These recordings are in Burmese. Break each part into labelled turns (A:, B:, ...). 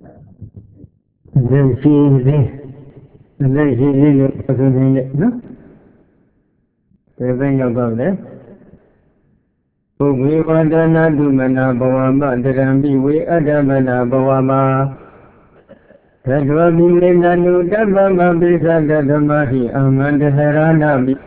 A: Then she is there. And then she is no? Then you go there. We want to do Mana Bawama, the Rambi, we Adamana Bawama. That was the name that you Dabama beside the Mahi, Amanda Harana.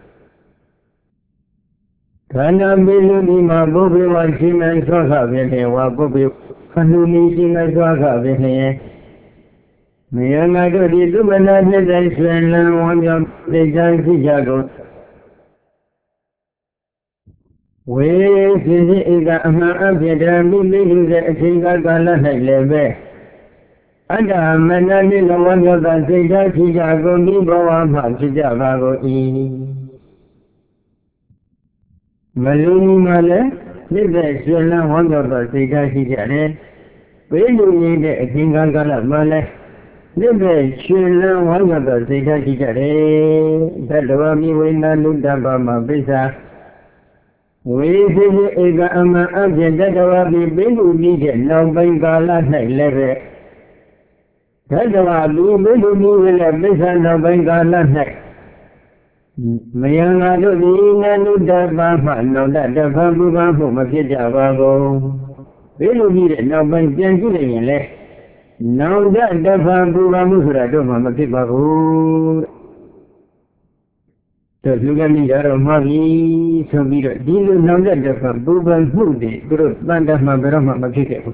A: Kana Bilima Bobi was him and Sosa Vene, Bobi, Kanuni Sing and Sosa Vene. Mayana do the Dumana, the Swan, one of the Jansi Jago. Where is the Amazon building the single color lebe? And a man in the one of the Sega Chicago, Nibo, Chicago E. Maluni Male, the Swella, one of the Sega Chicago. Where you need a single color Male? The Swella, one of the Sega Chicago. That was me when I looked up on my visa. We see the Ama Abject of the Bill needed no Bengala level. That's why we will have listen no Bengala neck. Mayana do the Daba, no that the Babu from a Javago. We will need it no Benjamin left. Now that the Babu Ramusra do Mama Kibago. So you can be there on Mali, so we deal with now that the Buban Hudi, Guru Banda Mabarama Makiko.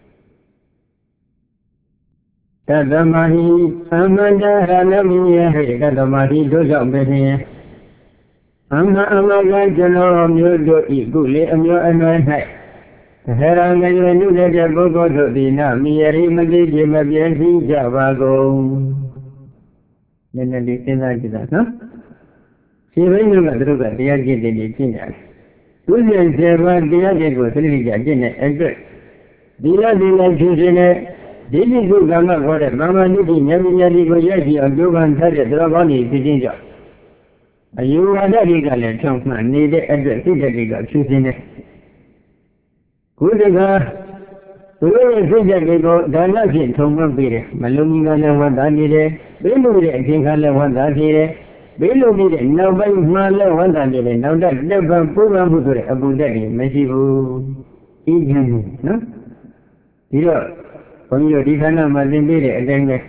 A: Tadamahi, Amanda Hanami, Tadamahi, those of me. Amagan General, you do it good, and you and my head. The Heran and you let your go to the Nami, Magi, Mabian, Javago. Then I did like that, She went to the Diagin in China. William Servan Diagin was really Jagin and good. Dila Dila Chusine, Dili Gama, what a Mama Niki, never go Yaki, and Dugan Target, Dravani, Piginja. A you are that legal and Chunkman needed at the Tiga Chusine. Good. Whoever says that they go, Danasin, Tonga Pire, Malunga, one that needed, Bilu, and Kinkala, one that needed. Bilu did nobody Mala one hundred and now that never program to Abu Dhabi, Messibu, Indian, no? You know, when you're Dihana Mazimbi, and then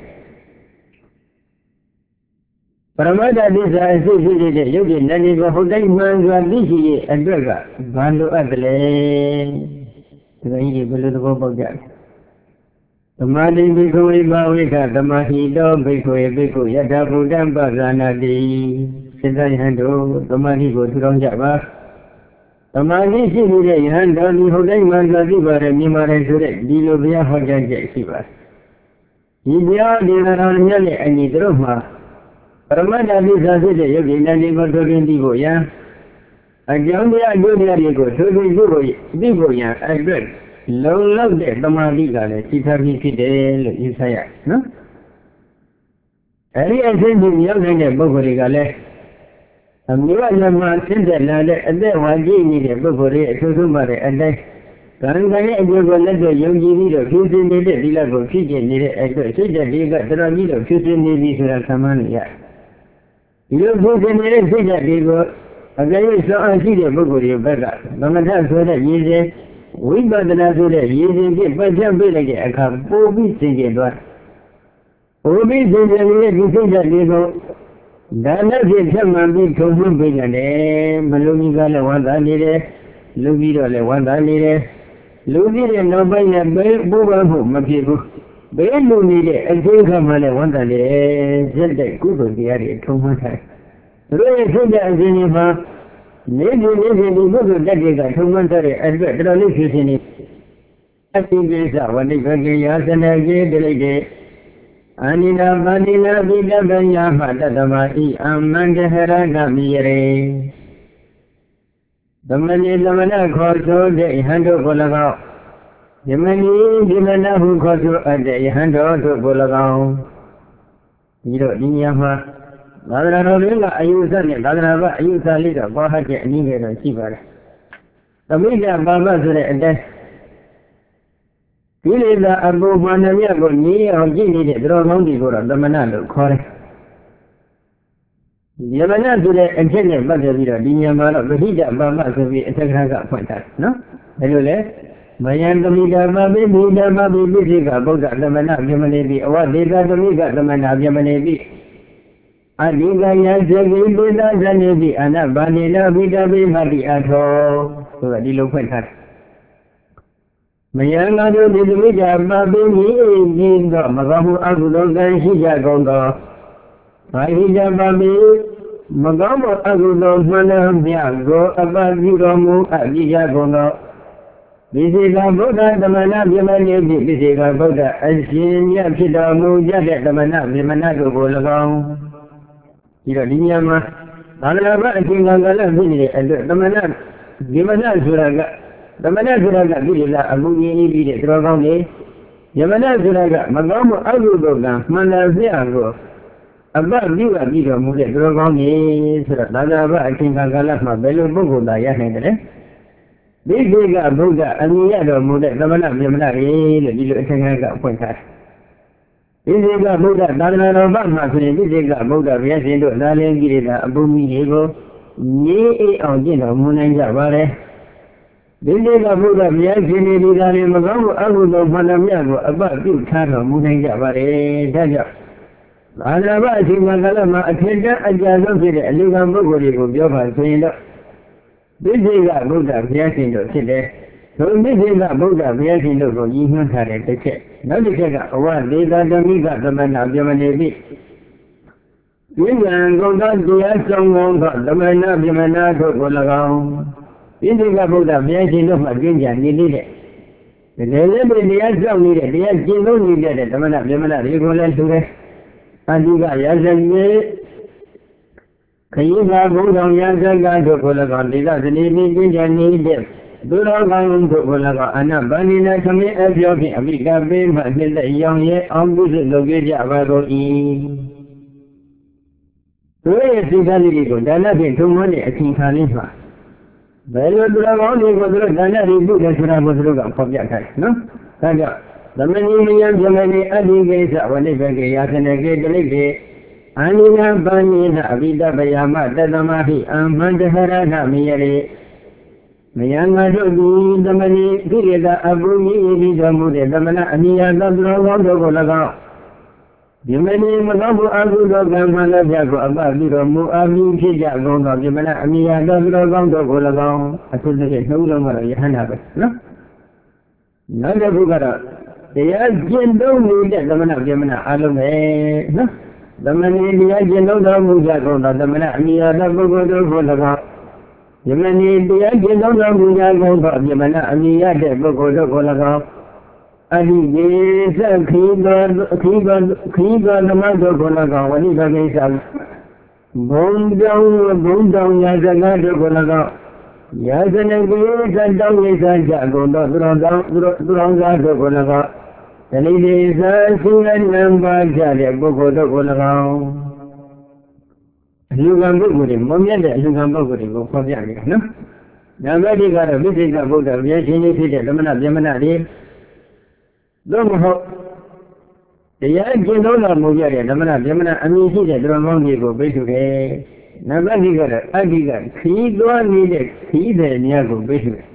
A: Paramada is I say, you did not even hold that man who are busy and burger, Bando Adele, the Indian Boga. The Madi Bikui Bawika, the Mahido, Bikui, Biku, Yadabu Damba, Zanadi, Sidai Hando, the Madi go to Java. The Madi Sidi, and only Hoday Manzaziba, and Nimara Sure, Dilobia Hojan Siva. India, Dinarani, and Nidroma. Paramada Lisa, you didn't even go to Indigo, and Jonia Julia, so we go, ya, and good. Love that the Maliga, Titari Fidel, Isaiah, no? Any attending young and Bogorigale. And you are the man in the land, and then one genie, Bogori, Sumare, and then Ganga, and you will let the young genie of 15 minutes, Dilago, Fiji, and the Liga, the Ramil of 15 minutes, Samania. You put in the thing that they go, and then you saw a city of Bogori, Bega, no matter what you say. We got the Nazare, using it, but jump in again. I can't be thinking about Obi thinking you think that you know. Dana did someone be told him big a name, Malunga, one that needed, Lugido, one that needed, Lugi and nobody had Boba home, my people. They don't need it, and think of one that said that good the area too much. Really think that as maybe look that you got 2 months and better only using it. I think this is when they go to Yasana, delegate. Anina Vanina Vida Banya, Dadamati, Amanda Herana Mire. The money the man calls so they handle Bolagao. The money Jimana who calls you at the handle to Bolagao. You don't need Yama. Ladra ayusa ne ladra ayusa lida baha ke ani ke chi ba la tamida baba so de ဒီလေသာအပူမှန်မြတ်ကိုညီအောင်ကြည့်နေတဲ့သူတော်ကောင်းတွေကိုတော့သမဏလို့ခေါ်တယ်ယမနာဆိုတဲ့အချက်နဲ့ပတ်သက်ပြီးတော့ဒီညမှာတော့ပဋိဒပါမဆိုပြီးအထက်ကကဖွင့်ထားတယ်နော်ဒါလိုလေမယံသမီဓမ္မပိဓမ္မပိပိစိကဗုဒ္ဓသမဏပြမနေပြီအဝဒေသသမီကသမဏပြမနေပြီအဓိကယံစေကိပိသဇနေပြီအနဗာနေနာဘိတပိမတိအထောဆိုတာဒီလိုဖွင့်ထားတယ်မယံငါတို့ဒီသမီဓမ္မပိမိကြီးတော့မကောင်းမှုအကုသိုလ်ကံရှိကြကုန်သောဘာဟိတပါပိမကောင်းမှုအကုသိုလ်မှန်တယ်မြတ်ကိုအပပြုတော်မူအပ်ကြကုန်သောပိစိကဗုဒ္ဓသမဏပြမနေပြီပိစိကဗုဒ္ဓအရှင်မြတ်ဖြစ်တော်မူကြတဲ့သမဏပြမနာတို့ကို၎င်းဒီတော့ဒီညမှာဘာသာဘအရှင်ကလည်းဖြစ်နေတဲ့အတွက်သမဏပြမနာဆိုတာကသမဏဆိုတာကဒီလိုအမှုကြီးပြီးတဲ့တော်ကောင်းနေယမနာဆိုတာကမကောင်းမှုအကုသိုလ်ကမှန်တယ်ပြကိုအပပြုပြီးတော်မူတဲ့တော်ကောင်းနေဆိုတော့ဘာသာဘအရှင်ကလည်းမှာဘယ်လိုပုဂ္ဂိုလ်သာရနိုင်တယ်လဲဒီကိကဗုဒ္ဓအမြင်ရတော်မူတဲ့သမဏပြမနာရေလို့ဒီလိုအထင်ကဖွင့်ထားတယ်ဒီကိကဗုဒ္ဓသာသနာတော်ဘာမှဆိုရင်ဒီကိကဗုဒ္ဓဘုရားရှင်တို့သာလင်းကြီးတွေကအပုမိတွေကိုငြိအေးအောင်ကျင့်တော်မူနိုင်ကြပါလေဒီကိကဗုဒ္ဓဘုရားရှင်တွေသာလင်းမကောင်းမှုအကုသိုလ်မှန်သမျှကိုအပပြုထားတော်မူနိုင်ကြပါလေဒါကြောင့်ဘာသာဘအရှင်ကလည်းမှာအထင်တန်းအကြဆုံးဖြစ်တဲ့အလူကံပုဂ္ဂိုလ်တွေကိုပြောပါဆိုရင်တော့ဒီစိတ်ကဗုဒ္ဓဘုရားရှင်တို့ဖြစ်တယ်။ဒီစိတ်ကဗုဒ္ဓဘုရားရှင်တို့ကိုညီညွတ်ထားတဲ့တစ်ချက်။နောက်တစ်ချက်ကအဝဒေသဓမိကသမဏပြမနေပြီ။ဒီဉာဏ်ကုန်သောတရားဆောင်ကုန်သောသမဏပြမနာတို့ကို၎င်းဒီစိတ်ကဗုဒ္ဓဘုရားရှင်တို့မှကျင့်ကြံနေနေတဲ့ဒီလည်းပဲတရားဆောင်နေတဲ့တရားကျင့်သုံးနေတဲ့သမဏပြမနာတွေကိုလည်းသူတယ်။အတိကရာဇမြေခရီးသာဘုံတော်ရဇကတို့ကို၎င်းဒေသဇနီးကျင့်ကြံနေတဲ့သူတော်ကောင်းတို့ကို၎င်းအနဗန္ဒီနာသမင်းအပြောဖြင့်အမိကပေးမှနှစ်သက်ရောင်ရဲအောင်ပြုစုလုပ်ကြပါကုန်၏သူရဲ့စိတ်ဓာတ်တွေကိုဒါနဖြင့်ထုံမွန်းတဲ့အချိန်ခါလေးမှာဘယ်လိုသူတော်ကောင်းတွေကိုသူတို့ဒါနတွေပြုတယ်ဆိုတာကိုသူတို့ကဖော်ပြထားတယ်နော်ဒါကြောင့်သမဏိမယံပြမနေအတ္တိကိစ္စဝနိဗ္ဗေကေယာသနေကေတလိကေအနိနာပဏိနအဘိဓဗယမတသမဟိအမန္တဟရဏမယရေမယံငါတို့သည်သမဏိကိရိတာအပုညိဤတော်မူတဲ့သမဏအနိယသတ္တရောကောင်းတို့ကို၎င်းယမနိမကောင်းမှုအကုသိုလ်ကံမှလည်းပြကိုအပပြုတော်မူအမိဖြစ်ကြကုန်သောယမနအနိယသတ္တရောကောင်းတို့ကို၎င်းအထုတဲ့နှုတ်လုံးကတော့ယဟန္တာပဲနော်နောက်တစ်ခုကတော့တရားကျင့်သုံးနေတဲ့သမဏယမနအလုံးပဲနော်သမဏေတရားကျင့်သုံးတော်မူကြကုန်သောသမဏအနိယသပုဂ္ဂိုလ်တို့ကို၎င်းယမနိတရားကျင့်သုံးတော်မူကြကုန်သောယမနအနိယတဲ့ပုဂ္ဂိုလ်တို့ကို၎င်းအဓိကေသခီသောသမတို့ကို၎င်းဝိပကိစ္စဘုံတောင်ရာဇကတို့ကို၎င်းရာဇနကိစ္စတောင်းကိစ္စကြကုန်သောသူတော်သားတို့ကို၎င်းတဏိတိသာသုရနံပါကြတဲ့ပုဂ္ဂိုလ်တို့ကို၎င်းအလူကံပုဂ္ဂိုလ်တွေမမြတ်တဲ့အလူကံပုဂ္ဂိုလ်တွေကိုဖော်ပြနေတာနော်။ညာဘက်ဒီကတော့ဝိသေကဗုဒ္ဓဘုရားရှင်ကြီးဖြစ်တဲ့သမဏပြမနာတွေသို့မဟုတ်တရားကျင့်သုံးတော်မူကြတဲ့သမဏပြမနာအမည်ရှိတဲ့သူတော်ကောင်းတွေကိုပိတ်ဆို့တယ်။နံပါတ်2ကတော့အတ္တိကခီးသွားနေတဲ့ခီးတဲ့နေရာကိုပိတ်ဆို့တယ်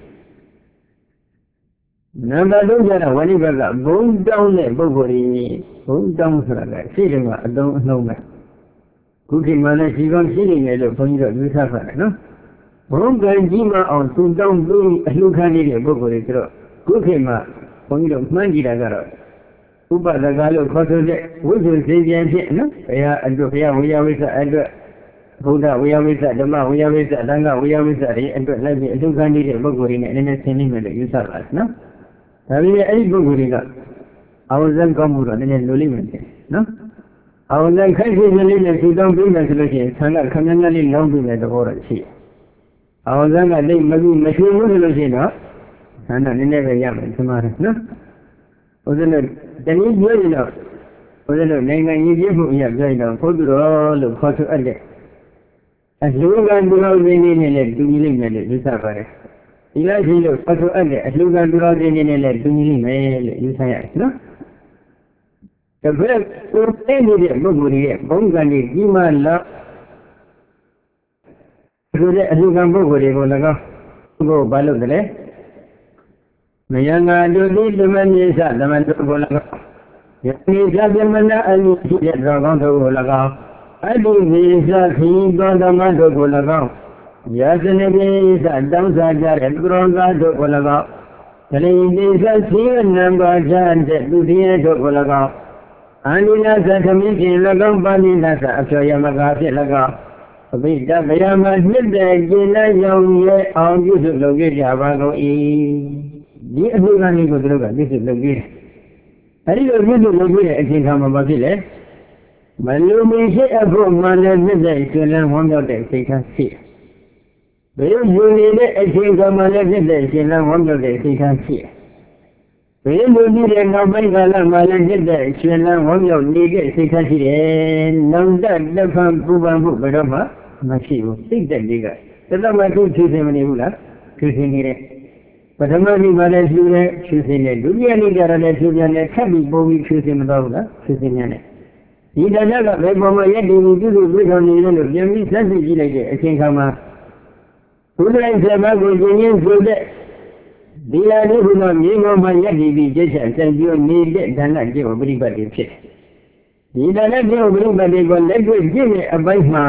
A: နံပါတ်3ကျတော့ဝဏိဘကဘုံတောင်းတဲ့ပုဂ္ဂိုလ်ကြီးဘုံတောင်းဆိုတာကရှိတယ်ကအတုံးအနှုံးပဲခုခေတ်မှာလည်းရှိကောင်းရှိနေတယ်လို့ဘုန်းကြီးတို့ယူဆပါတယ်နော်ဘုံကံကြီးမအောင်သူတောင်းပြီးအလှခံနေတဲ့ပုဂ္ဂိုလ်တွေဆိုတော့ခုခေတ်မှာဘုန်းကြီးတို့မှန်းကြည့်တာကတော့ဥပဒကလို့ခေါ်ဆိုတဲ့ဝိသုစေပြန်ဖြစ်နော်ဘုရားအတွက်ဘုရားဝိယဝိသအတွက်ဘုရားဝိယဝိသဓမ္မဝိယဝိသသံဃဝိယဝိသတွေအတွက်လည်းအလှခံနေတဲ့ပုဂ္ဂိုလ်တွေနဲ့နည်းနည်းဆင်းနေမယ်လို့ယူဆပါတယ်နော်ဒါပေမဲ့အဲ့ဒီပုဂ္ဂိုလ်တွေကအောင်စံကောင်းမှုတော့နည်းနည်းလိုလိမ့်မယ်နော်အောင်စံခိုက်ရှိနေလေးနဲ့ထူတောင်းပြီးမယ်ဆိုလို့ရှိရင်ဆန္ဒခမည်းလေးလောင်းပြီးမယ်သဘောတော့ရှိအောင်စံကလိမ့်မပြီးမရှိဘူးဆိုလို့ရှိရင်တော့ဆန္ဒနည်းနည်းပဲရမယ်ဒီမှာနော်ဦးဇင်းတို့တနည်းပြောရင်တော့ဦးဇင်းတို့နိုင်ငံကြီးပြဖို့အရာပြောရင်တော့ဘုဒ္ဓတော်လို့ခေါ်ဆိုအပ်တဲ့အလူကံဒီလိုရင်းနေနဲ့တူလိမ့်မယ်လို့ယူဆပါတယ်ဒီလိုရှိလို့အထုအပ်တဲ့အလှူခံလူတော်စင်နေနဲ့တူညီမယ်လို့ယူဆရတယ်နော်တပည့်ကိုသိနေတဲ့ပုဂ္ဂိုလ်ရဲ့ဘုံကံကြီးမှလာဆိုတဲ့အလှူခံပုဂ္ဂိုလ်တွေကို၎င်းကိုဘာလို့လဲမယံငါတို့ဒီသမဏိသသမဏတို့ကို၎င်းယတိသသမဏအနိရှိတဲ့တော်ကောင်းတို့ကို၎င်းအတုဝိသခီသောသမတို့ကို၎င်းယာစနေပိသတောင်းစားကြတဲ့သူတော်ကားတို့ကို၎င်းတလိပိသစီနံပါကြတဲ့သူတည်းတို့ကို၎င်းအာနိနာသသမင်းဖြင့်၎င်းပါဏိနာသအဖြောယမကာဖြင့်၎င်းအဘိဓမ္မာမှာနှစ်တဲ့ကျင့်လိုက်ရောင်ရဲ့အောင်ပြုစုလုပ်ကြပါကုန်၏ဒီအမှုကလေးကိုသူတို့ကပြုစုလုပ်ကြတယ်အဲဒီလိုပြုစုလုပ်ကြတဲ့အချိန်ခါမှာမဖြစ်လေမလူမီရှိအဖို့မှလည်းနှစ်တဲ့ကျင့်လန်းဝမ်းမြောက်တဲ့စိတ်ထားရှိဘယ်လိုယူနေတဲ့အချိန်ခါမှာလည်းနှစ်တဲ့ကျင့်လန်းဝမ်းမြောက်တဲ့စိတ်ထားရှိဘယ်လိုနည်းတဲ့နောက်ပိုင်းကာလမှာလည်းနှစ်တဲ့ကျင့်လန်းဝမ်းမြောက်နေတဲ့စိတ်ထားရှိတယ်နောင်တလက်ဖန်ပူပန်မှုဘယ်တော့မှမရှိဘူးစိတ်သက်လေးကတသက်မှသူ့ဖြူစင်မနေဘူးလားဖြူစင်နေတယ်ပထမနေ့မှာလည်းဖြူတယ်ဖြူစင်တယ်ဒုတိယနေ့ကျတော့လည်းဖြူပြန်တယ်ထပ်ပြီးပုံပြီးဖြူစင်မတော့ဘူးလားဖြူစင်ပြန်တယ်ဒီတရားကဘယ်ပုံမှာရက်တည်ပြီးပြုလို့ပြည်တော်နေလို့ပြန်ပြီးဆက်စစ်ကြည့်လိုက်တဲ့အချိန်ခါမှာဘုရားဆရာမကိုကျင့်ရင်းဆိုတဲ့ဒီလာလေးကမြေပေါ်မှာရက်တည်ပြီးကျက်ချက်စံပြနေတဲ့ဒါနကျင့်ဝပရိပတ်တွေဖြစ်တယ်ဒီဒါနကျင့်ဝပရိပတ်တွေကိုလက်တွေ့ကျင့်တဲ့အပိုင်းမှာ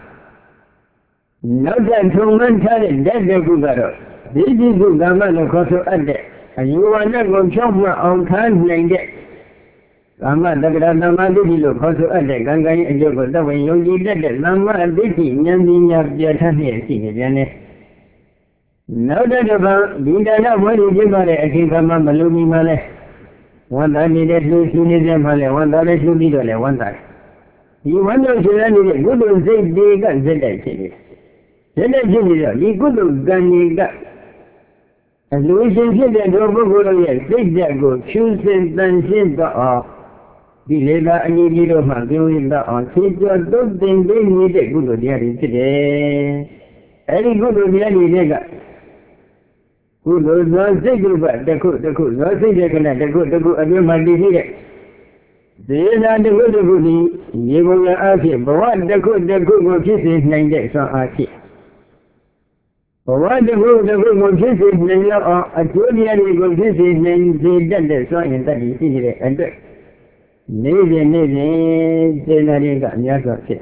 A: နောက်ထပ်ထုံမှန်းထားတဲ့လက်တစ်ခုကတော့ဒီဒီကုကမ္မလို့ခေါ်ဆိုအပ်တဲ့အယူဝါဒကိုဖြောင့်မတ်အောင်ထားနိုင်တဲ့ကာမတက္ကရာသမ္မာဒိဋ္ဌိလို့ခေါ်ဆိုအပ်တဲ့ကံကံရဲ့အကျိုးကိုသဝေယုံကြည်တတ်တဲ့သမ္မာဒိဋ္ဌိဉာဏ်ပညာပြဋ္ဌာန်းနေရှိနေပြန်တယ်နောက်တစ်ပတ်ဒီဒါနဝိရိယပြတဲ့အခင်းကမှမလုံမီမှလဲဝန်တာနေတဲ့လူရှိနေတဲ့မှလဲဝန်တာလည်းရှိပြီးတော့လဲဝန်တာဒီဝန်တော်ရှိနေတဲ့ကုသိုလ်စိတ်တွေကဇက်တိုက်ဖြစ်နေတယ်ဇက်တိုက်ဖြစ်နေတော့ဒီကုသိုလ်ကံတွေကအလူရှင်ဖြစ်တဲ့တို့ပုဂ္ဂိုလ်ရဲ့စိတ်ဓာတ်ကိုဖြူစင်တန်ရှင်းတော့ဒီလေသာအညီကြီးတို့မှပြောရတော့အောင်ဖြည့်ကျော်တုတ်တင်ပေးနေတဲ့ကုသိုလ်တရားတွေဖြစ်တယ်အဲဒီကုသိုလ်တရားတွေကကုသိုလ်သောစိတ်ကတစ်ခုတစ်ခုသောစိတ်ရဲ့ကနဲ့တစ်ခုတစ်ခုအတွင်းမှာတည်ရှိတဲ့ဒေသာတစ်ခုတစ်ခုဒီရေပုံရအဖြစ်ဘဝတစ်ခုတစ်ခုကိုဖြစ်စေနိုင်တဲ့ဆွမ်းအားဖြစ်ဘဝတစ်ခုတစ်ခုကိုဖြစ်စေနိုင်တော့အကျိုးတရားတွေကိုဖြစ်စေနိုင်စေတတ်တဲ့စွမ်းရင်တတ်ပြီးရှိတဲ့အတွက်နေ့စဉ်စေနာတွေကအများစွာဖြစ်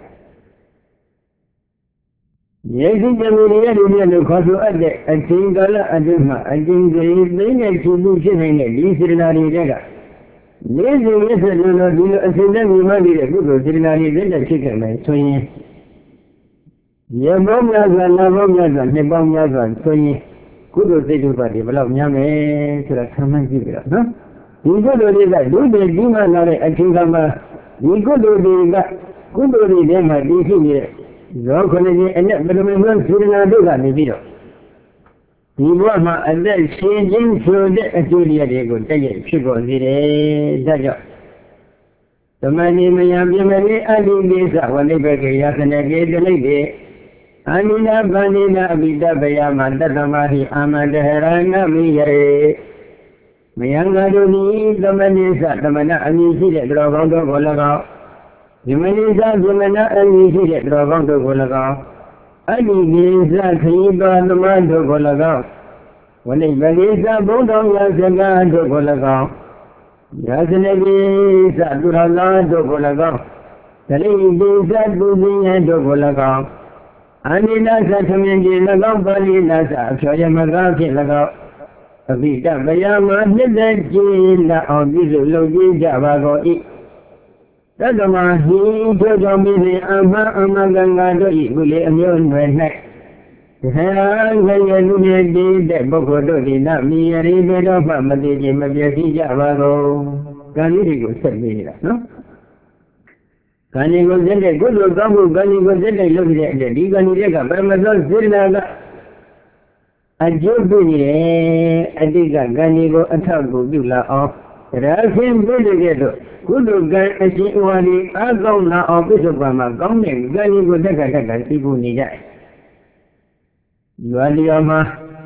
A: ယေရှုတမီရဲ့လူမျိုးတို့ခေါ်ဆိုအပ်တဲ့အချိန်ကာလအတွင်းမှာအကျဉ်းကြီးသိနေချူမှုဖြစ်နေတဲ့ဒီစေနာတွေကနေ့စဉ်ရက်ဆက်လို့ဒီလိုအစဉ်နဲ့မြင်မှနေတဲ့ကုသိုလ်စေနာတွေလက်ဖြစ်ခဲ့မယ်ဆိုရင်ရမောများစွာနာမောများစွာနှစ်ပေါင်းများစွာဆိုရင်ကုသိုလ်စိတ်ဓာတ်တွေဘယ်လောက်များမယ်ဆိုတာခံမှန်းကြည့်ကြတော့နော်ဒီကုသိုလ်တွေကလူတွေကြီးမှလာတဲ့အချိန်ကမှဒီကုသိုလ်တွေကကုသိုလ်တွေထဲမှာတည်ရှိနေတဲ့ဇောခဏကြီးအနဲ့ပရမတ်သုရနာတို့ကနေပြီးတော့ဒီဘဝမှာအသက်ရှင်ခြင်းဆိုတဲ့အကျိုးတရားတွေကိုတည့်ရဖြစ်ပေါ်စေတယ်ဒါကြောင့်သမဏေမယံပြမလေးအလိလိသဝနိဗ္ဗကေယသနေကေတလိကေအာနိနာဗန္နိနာအဘိတဗယမတတ္တမဟိအာမန္တဟရဏမိယေမယံငါတို့သည်သမဏေသသမဏအမည်ရှိတဲ့တော်ကောင်းတို့ကို၎င်းဒီမဏိသသမဏအမည်ရှိတဲ့တော်ကောင်းတို့ကို၎င်းအလိလိသခရီးတော်သမားတို့ကို၎င်းဝနိဗ္ဗကေသဘုံတော်များစကားတို့ကို၎င်းယာစနေပိသသူရလာတို့ကို၎င်းတလိပိသသူပညာတို့ကို၎င်းအာနိနာသသမင်ကြီး၎င်းပါဠိနာသအဖြောယမကားဖြင့်၎င်းအဘိဓမ္မာမှာနှစ်သက်ကြည်လာအောင်ပြုစုလုပ်ကြကြပါကုန်၏တတ္တမဟိထိုကြောင့်မိစဉ်အမအမဂံဃာတို့၏ကုလေအမျိုးနွယ်၌ဟောငယ်လူမြည်တည်တဲ့ပုဂ္ဂိုလ်တို့သည်နမီယရိဘေတော့မှမသိခြင်းမပြည့်စည်ကြပါကုန်ကံလေးတွေကိုဆက်ပြီးတာနော်ကံလေးကိုဆက်တဲ့ကုသိုလ်ကောင်းမှုကံလေးကိုဆက်တဲ့လုပ်ရတဲ့ဒီကံလေးတွေကပရမသောစေတနာကအကျိုးပြုနေတယ်အတိတ်ကကံလေးကိုအထောက်ကိုပြုလာအောင်ဒါဖြင့်ပြုလို့ရတော့ကုသိုလ်ကံအရှင်ဥပါလိအကောင်းလာအောင်ပြစ္ဆုတ်ပါမှာကောင်းတဲ့ကံလေးကိုတက်ကသိဖို့နေကြရွာလျော်မှာ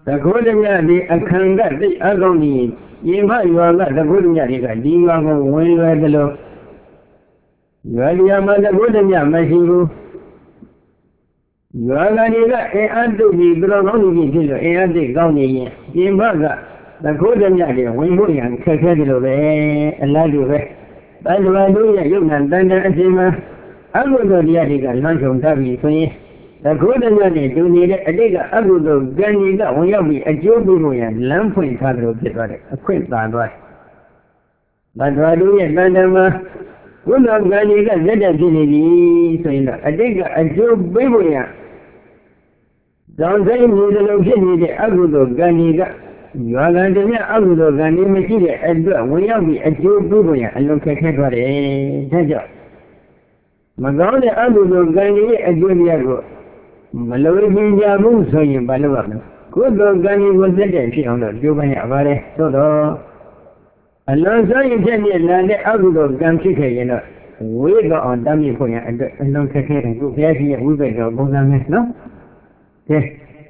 A: The Golden can get the agony. You might well let the Golden Yadiga, Diva, when you are below. You are the Yamada Golden Yamasibu. You are the to be below only to and the Goni. Yimbaga, the Golden Yadi, when you are Kakadilo, and Ladu. By the way, you can then Asima. I will go the Yadiga, lunch on Tavi. The Golden Yadi do need a digger, I will go Ganiga, when you be a Jobu and Lampoint Padro, a quick bad boy. But Radu and Bandama will not Ganiga, let us in a digger, a Jobu. Don't say me the location, I will go Ganiga. You are going to be a little Gani material and when you be a Jobu and look at it. Magone Abu Gani a Juliago. Malori Jabu so in Balava. Good Gani was the day on the Jubania Vare, so along so you tell me land Abu Gan we go on dummy for you and don't take it and go here, we go Bozam, no? Yes.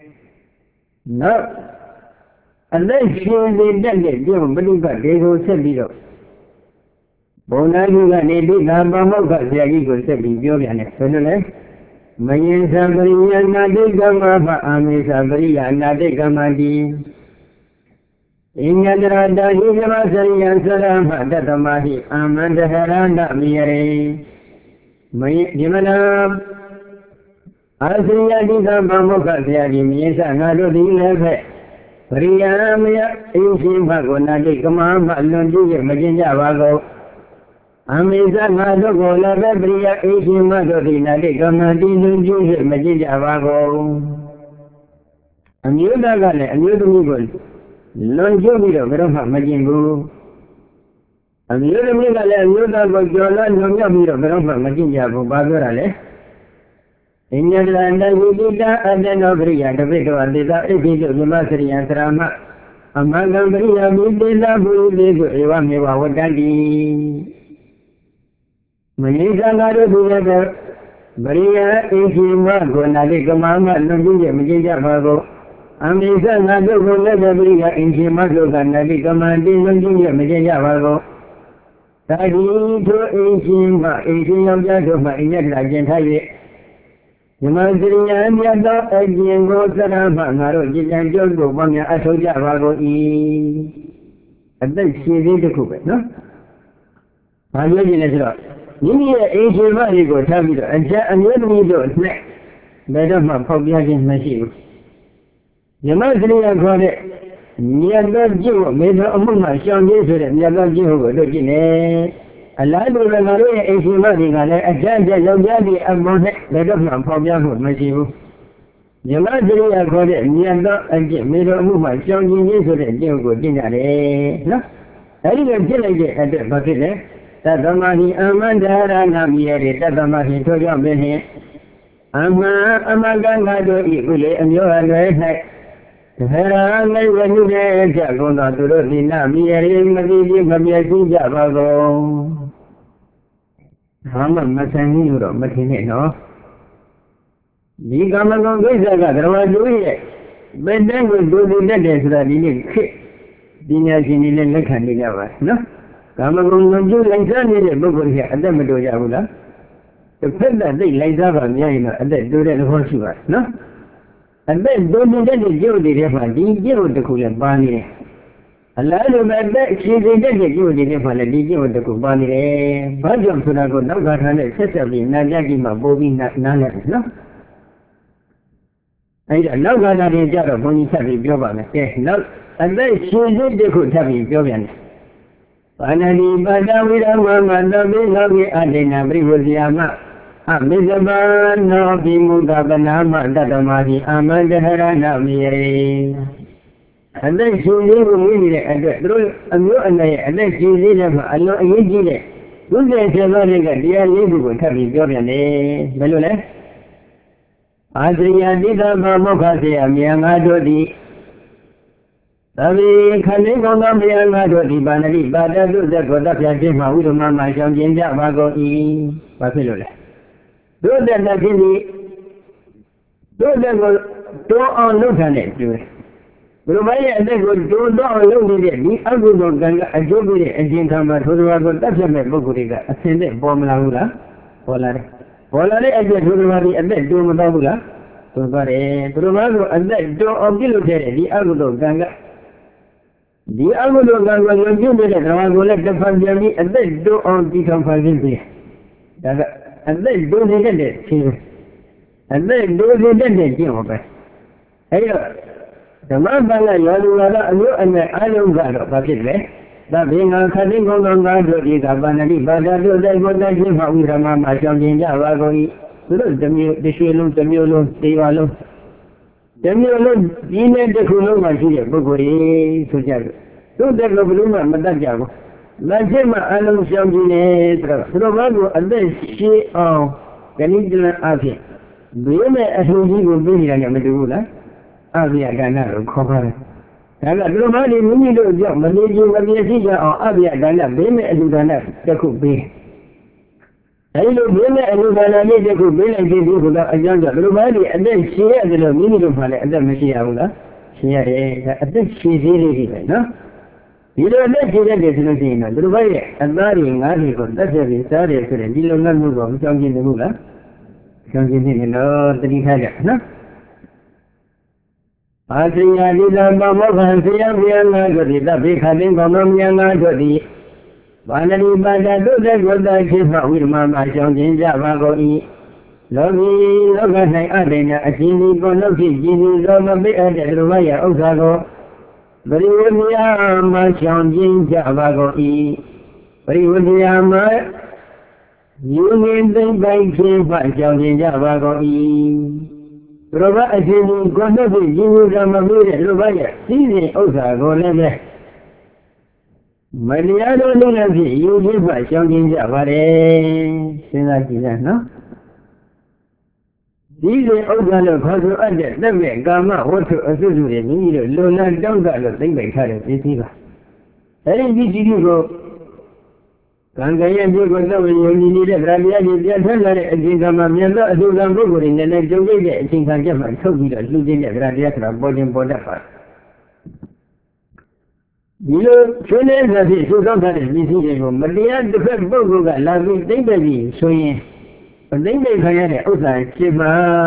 A: No. And then she was in Denver, Jim, but they go send it up. Bonaga Navy Namba, the Eagle said in Julian, Mayan Sabri and Nadigama, Ami Sabri and Nadigamadi. In Yadrada, Yugamasi and Salam, Datamahi, Amanda Haranda, Miri. Jimana Asia Digama, the Adimis and Adodi. Priamia, Insimago, Nadigama, Lundi, Majinja Vago. Amisa Mago, Labria, Insimago, Nadigama, Dinju, Majinja Vago. And you Dagale, and you Mugol. Lonjovio, Grandma Majingu. And you Migale, and you Dago, Jolan, Lonjovio, Grandma Majinja Bagorale. In your land, I will do that, and then Ogri and the Vigo and the video of the Masri and Rama. Among them, we did not believe Iwamiwa with Daddy. Manisa Gado together, Maria is in Mago, Nadigamama, Lundi, Majija Mago. Amisa Gado will never be in Jimago and Nadigamandi, Lundi, Majija Mago. Daddy to Inchima, Inchim Jagoma, in your legend highway. Yamazrian Yada, Again, Rosarama, Naroji, and Jogo, Banya, Asoja, Vago, and then she did the cook, no? I live in a drop. You need an Asian money go, Tabito, and let me do it next. Better my Pobiakin machine. Yamazrian got it. Niaga Jivo, made her among my son, Niaga Jivo, looking at. A library of Maria is running on a judge and Logadi among the government from Yahoo, Matthew. The library I got it, Nianda and Middle Movement, showing you to the Jogo dinner. No? I didn't tell you at the bucket, that the money Amanda and Namieri, that the money to your men. Amaganga equally, and you are very high. Her when you get Jagona to the Namieri, Madi, Mamiazi, Javago. Haman Masani, Matinino. The Gamagon Gazaga, there was doing it. But then we'll do the letters that he didn't kick. Dinas in the Lekandina, no? Gamagon do like that in the book here, and then we do Yavula. The fact that they laid up on Yana and then do that horse you are, no? And then don't do that in Jody, the Joe the Kulan Bani. A lot of that, she did you the Nepal, the Kubani, Bajam Sunago, no got her excessively, Najagima, Bobby, Nana, no? I don't know that in Java when you have a job, yes, no, and then she did the good have a job. Finally, Badawida, Manda, Adena, Brivoliama, Amizaba, no, Bimuda, Banama, Dadamadi, Amanda, Harana, Miri. And then she live with it, and then she live alone with it. Good day, Savariga, dear lady, would have a job and a Belone. Adrian did a Mamokasi, and Yangadodi. Sabi, coming on the Yangadodi, Banadi, but I do that for the Pajama, with Mamma, Jinja, Mago, Papilole. Do that, do that, go on, look at it, do it. Berubah ada guru doa lalu dia ni aku tu ganga ajo beri anjing kamar berubah guru tak sampai bergurau asyik bom lalu bola le aja berubah ni ada dua mata pula berubah guru ada dua objek lucere di aku tu ganga lanjut dia nama guru depan dia ni ada dua objek kamar ni ada dua ni ada sih ada dua ni ada siapa apa ayo Zaman bala yalu wala alu ane alu gado bakit le. Tapi ngan kali ngomong gado di kapan nanti pada tu dah guna je mau ramah macam ni jawa koi. Terus demi desilu tiwalu. Demi ini dekulu masih bergori sujar. Tu dekulu belum mendap jago. Macam alu macam ni terus. Terus baru ada si kini jalan api. Bila asal ni gubernur yang menduga lah. Abia dana khobra daga dulu mali muni do jo mali ji mali si ja abia dana be me alu dana takku be ai lo be me alu dana ni takku be lai ji ko da ajan ja dulu mali ade shi ya de lo muni do phale ade me shi ya ula shi ya de ade shi ji li ji be no di lo le ji de so si no dulu mali adari ngari ko da se bi sa de so de di lo ngal mu ko chong jin de mu la chong jin ni no tadi kha ja no Asyik di dalam makan siang siang jadi tapi kadang kamu yang jadi mana di mana tu dah kita kita firman macam jinja bagoi lagi lagi saya ada ni sini pun lagi sini lama ada rumah ya usaha beriwanya macam jinja bagoi beriwanya Yungin baik macam jinja bagoi Berubah asal kau tu jiwa sama dia berubah ya. Sini usaha kau leh. Malaysia tu nanti yuji macam ni apa le? Senang je, no? Sini usaha lo kau tu ada, tapi gamma waktu asal tu ni lo nak jauh dah lo tinggal kaya itu lah. Hari ni sini kau kan gaya je kau tahu yang ni dia berada di dia sana di gamma miala tu gamma kau ni nak jauh je tinggal je macam tu bila lu je berada di atas boleh apa. Bila sudah nanti sudah dah di sini kau melihat dekat buku kau lagi tinggal di soye. Tinggal kaya ni usaha cuma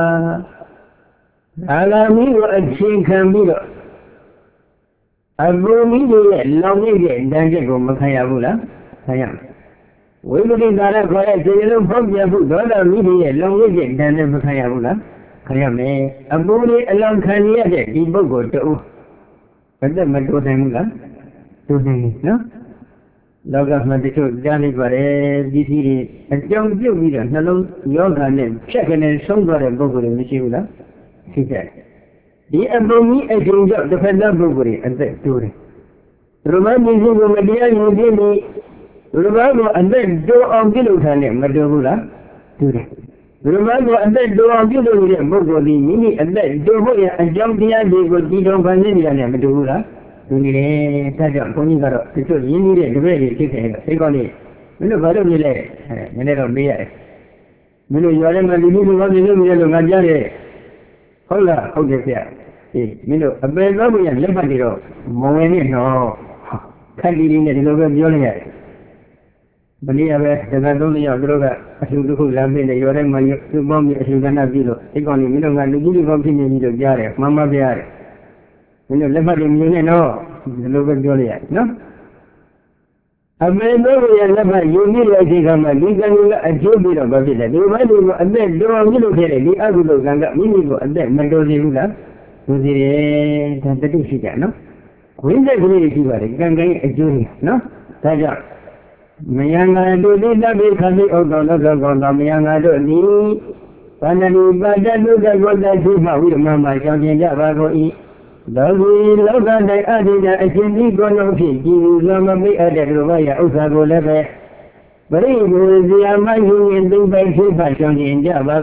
A: alami wajib kami lo. Abu ni dia lalu dia dan je kau makaya pula sayang. Walaupun dalam kaya jalan pun dia pun dalam ni dia lalu je dan je makaya pula kaya ni. Abu ni alam kaya je di buku tu. Ada macam tu mula. Tu ni, no? Logas mati tu jadi pada di sini. Jauh jauh ni dah. Lalu yoga ni, cek ni sungguh ada buku ni mesti pula. Sikit. Di abu ni jauh dekat dalam buku ni ada tu ni. Rumah ni juga dia ni. Rumah tu ada dua orang usaha ni ada pula. Tu ni. Rumah tu ada dua orang usaha buku ni ada dua yang jauh dia di dalam bandar ni ada pula. Ini ni, saya pun ni kalau itu ini dia dua dia kita saya ni, mana baru ni le, mana orang dia, mana jualan mana ni mana ngajar dia, kalau dia, mana apa yang yang lepas dia, mau ni no, kali ni dia logo jualan dia, beli apa, dengan tu ni yang logo, asyik tu lambe dia jualan mana tu bom dia asyik nak beli lo, saya ni mana ngajar ni bom sini ni dia dia, mama dia. Ini lepas ni no, logo jual ya, no. Apa logo yang lepas ini lagi kamar, ni kan juga asyik bila berbeza. Di mana tu ada dua orang kere, di aku tu kan tak ini tu ada mendozi juga, dozi dan tentu sih no. Kuinda kiri siapa, kan asyik no. Saja, meyangan dozi tapi kami orang meyangan ni, pada ni pada tu kan kita siapa, mama jangan jawab kau ini. Lalu lakukan ada asyik kono fiji lama ada rumah ya usaha boleh beri dia mahu yang baik siapa yang jawab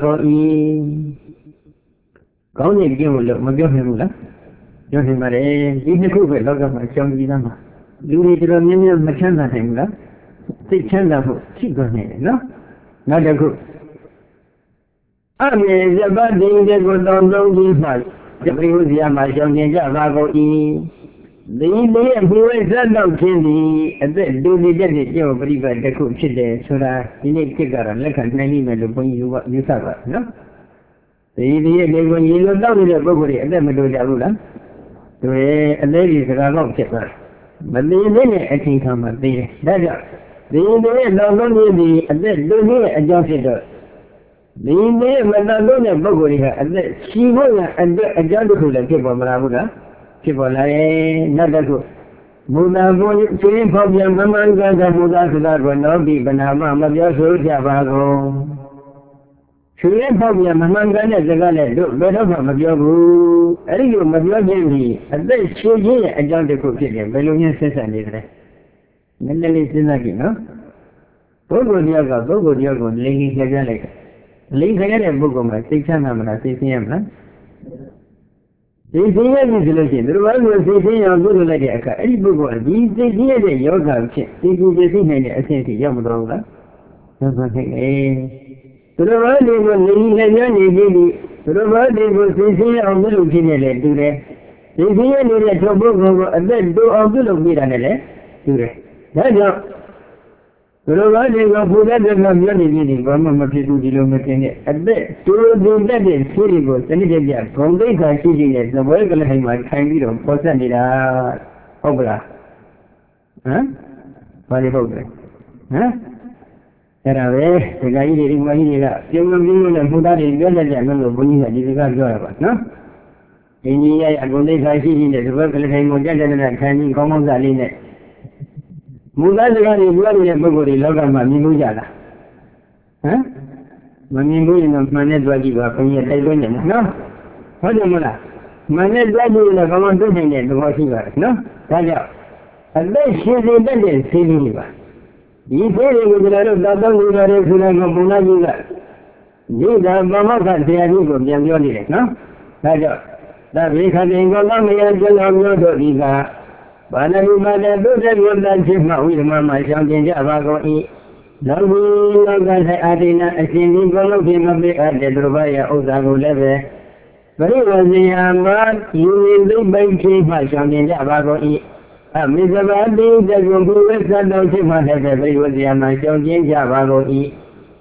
A: kau ni dia mula macam mana jadi mana ini kau berlaku macam ni nama dulu itu ni macam mana mula macam mana sih kau ni no nada kau ame zaman dia kau dong di fal Jabri Masham Javago the Indian who is not Kindi, and then do the Jedi, your believer, the cook chide, so that you need to get a look at many men when you cover, no? The Indian when you look down in the Bogori, and then do the Arula. The ladies are not cheaper. But the Indian, I think, come at the Indian, not only the, and then do here and just it. The Indian, but not only a Bogori, and then she was and a Jandu, people, Maravula. People like Nadaku. Buddha, Philip of Young Maman, Buddha, so that will not be Banama, Mabiaso, Javago. Philip of Young Maman, the Gale, do better from Mabiago. Ariu, Mabiago, and then she here and John the Cookian, Belunian says and is there. Then is in again, no? Bogo Diago, Lady Gale. Lady Gale, Bogoma, 6 p.m. This is the solution. The one was saying on good like a any book. These days, the yoga, this is the thing I think Yamadova. That's what I say. To the world, they were living like Yanni. To the world, they were saying on the looking at it today. They see a little book and then do all the look at it today. That's all. To the world, they were put at the Yanni, one of people kilometers at the two that is serious, and it is from the country, the world will have my kind of person in a opera. Huh? What is opera? Huh? There are ways the guy in Manila, you and put out in the level of Bunny that is a joy, no? In the year, I go there, I see in the work will have more than a candy commons are in it. Mudaga is very a Bogori, Logama, Minujala. Huh? Mamingu in Manet Wagiva from your Taiwan, no? What do you want? Manet Wagiva, come on to hang it, the Wasiva, no? That's all. And then she did that in Siliva. You say it with a lot of Dada Bunagiva. These are Mamaka, they are Nigo, Yamyoli, no? That's all. That we can go along with the Banana, those will not take my will, Mamma, something Javago. Now we know that I did not assume one of him of the Adrobaya Ozago Leve. But it was the man, you will be banking by something Javago. A miserable that will do it, and don't take my head every was the Amazon Javago.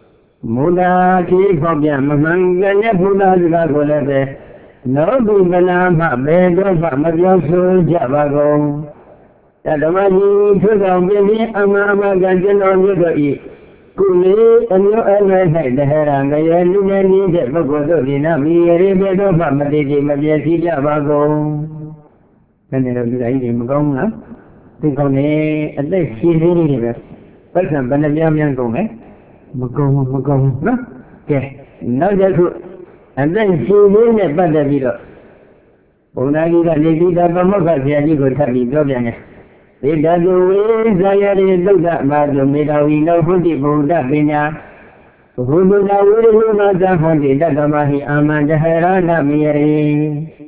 A: Muda, keep of them among the Nebula Zago Leve. No, do banana, bed of Amazoso Javago. Tadamani took on Billy Amama Ganjan on the Kuli and your element, the Heranga, and you need it, Bogodina, me a rebel of Amadi, Mabiasi Javago. And then I didn't go now. Think on a at least she's in it. But some Banajamian go, eh? Mago, no? Okay, now that's what. And then she will get better video. Unagi, the lady that Bamoka, the Aligo Tabi, Dobian. It does always look at Madam Midawino, who did Buddha Bina. Who do not really know that Hondi, that Amahi Amanda Herana Miri.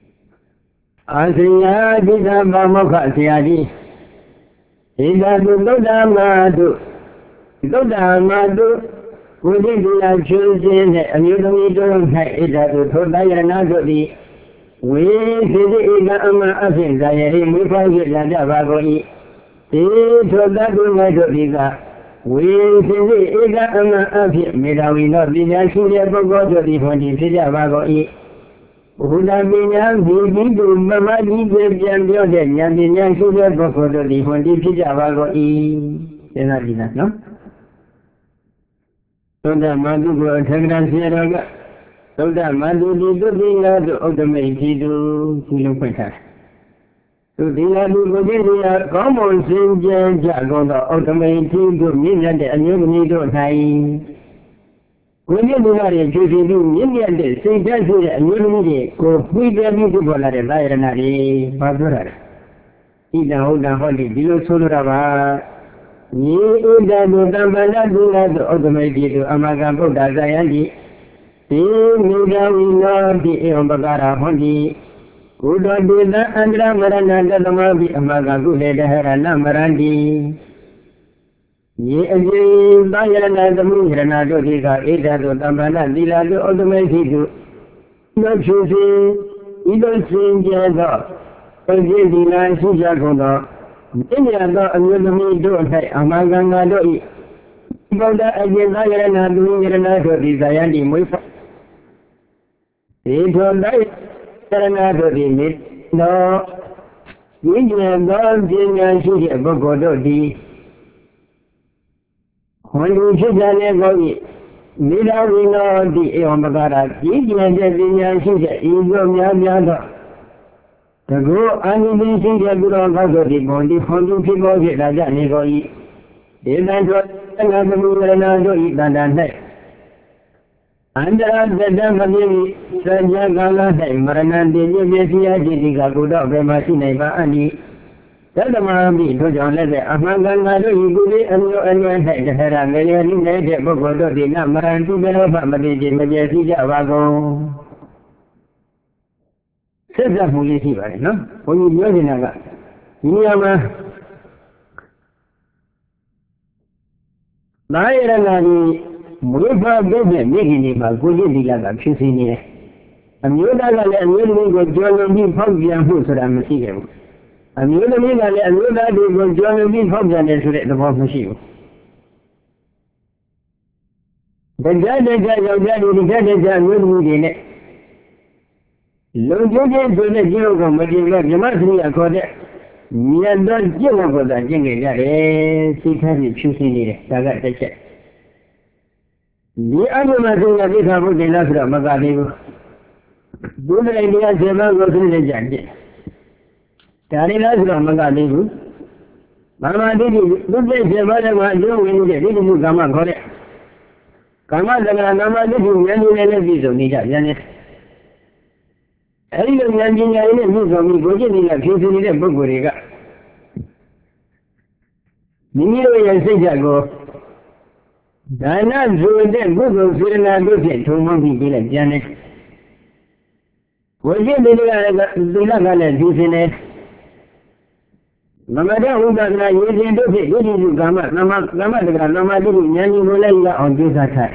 A: Asria did a Bamoka Tiadi. It does look at Madu. Look at Madu. Who did not choose in and you don't have it that would put by another day. We see the Ama Afin, we find it like Javago. See, so that will make a bigger. We see the Ama Afin, may we not be actually a Bogo to the Javago. Who have been young, we need to Mamma, we gave them the other, and the young sugar Bogo to the Javago. Then no? So that Madu go and take down Sierra. So that Madu did the thing of the Meiji to Siloquenta. So the Adu Godia, common Saint Jago, the automated to Million and you need to tie. When you do not choose in Indian, Saint Jago and you need go free their beautiful at a liar and a Badura. In the old holy below Solava. You that do the automated to Amagambo Dazayandi. Nida we know the Eombagara Hondi. Who don't do that Andra Marana Damabi Amagagu Herana Marandi. Ye again, Diana the Moon Renado Diga, Eda Damana, Dila, the automated to not choosing. လိုစင်ကြယ်သောအကျင့်ဒီလာရှိကြကုန်သောမြင့်မြတ်သောအမျိုးသမီးတို့၌အမှန်ကန်ငါတို့၏ဗုဒ္ဓအကျင့်သာယရဏသူယရဏတို့သည်ဇာယတိမွေးဖွားဒီထို၌ယရဏတို့သည်မြင့်သောဉာဏ်သောပညာရှိတဲ့ပုဂ္ဂိုလ်တို့သည်ဟွန်ဒီဖြစ်ကြတဲ့ကော၏မိသားစုတော်ဒီဧဝံပကာရကြီးကျယ်တဲ့ပညာရှိတဲ့ဤသို့များများသောတကူအာနိသင်ရှိတဲ့သူတော်ကောင်းတို့ဒီဘုံဒီဟွန်ဒီဖြစ်ပေါ်ဖြစ်လာကြနေကုန်၏ဒီတန်တော်ငါသမီးရဏတို့ဤတန်တာ၌အန္တရာတတမပြေစัจ जा ကာလ၌မရဏတိပြည့်ပြည့်စရာจิตတိကကိုတော့ဘယ်မှာရှိနိုင်ပါအနိသတ္တမပိတို့ကြောင့်လည်းအမှန်ကန်ငါတို့ဤကုလေးအမျိုးအနွယ်၌တထရငရေနိနေတဲ့ပုဂ္ဂိုလ်တို့ဒီနမရဏတိမေရောမတိခြင်းမပြည့်စည်ကြပါကုန်ဆက်ပြမှုလေးရှိပါတယ်နော်ဘုန်းကြီးပြောနေတာကဒီနေရာမှာသာယရဏကြီးမွေးဖွားတဲ့မိခင်ဒီမှာကိုကြီးဒီလာကဖြစ်စီနေတယ်အမျိုးသားကလည်းအမျိုးသမီးကိုကြော်လွန်ပြီးဖောက်ပြန်မှုဆိုတာမရှိခဲ့ဘူးအမျိုးသမီးကလည်းအမျိုးသားတွေကိုကြော်လွန်ပြီးဖောက်ပြန်တယ်ဆိုတဲ့သဘောမရှိဘူးတရားတရားယောက်ျားတွေတရားတရားအမျိုးသမီးတွေနဲ့လုံကျုံချင်းဆိုတဲ့ကျင့်လို့ကမကြည့်လို့မြမစရိယခေါ်တဲ့မြတ်သောကျင့်လို့ကကျင့်ကြရတယ်စိတ်ထားပြီးဖြူစင်နေတယ်ဒါကတစ်ချက်ဒီအမှန်မှဆိုရသိခါဘုဒ္ဓလားဆိုတော့မကသေးဘူးဘုရားတရား7ပါးကိုသိနေကြတယ်ဒါရင်းလားဆိုတော့မကသေးဘူးဘာမှဒိဋ္ဌိသူ့ရဲ့7ပါးကအကျိုးဝင်နေတဲ့ဒိဋ္ဌိမှုကာမခေါ်တဲ့ကာမတက္ကရာနာမဒိဋ္ဌိဉာဏ်ကြီးနဲ့ပြည့်စုံနေကြပြန်တယ်အဲဒီလိုဉာဏ်ပညာရင်းနဲ့ပြည့်စုံပြီးကိုယ်ကျင့်နေတဲ့ဖြည့်ဆည်းနေတဲ့ပုဂ္ဂိုလ်တွေကမိမိတို့ရဲ့စိတ်ဓာတ်ကိုဒါနဆိုတဲ့ကုသိုလ်စေတနာတို့ဖြင့်ထုံမှန်းပြီးပြလိုက်ပြန်တယ်ကိုယ်ကျင့်တဲ့ကလည်းသီလကလည်းဖြည့်ဆည်းနေမမတဝိပဿနာရည်ရှင်တို့ဖြင့်ဒုတိယကာမသမတက္ကရာနာမဒိဋ္ဌိဉာဏ်ကြီးကိုလည်းရအောင်ကြိုးစားထား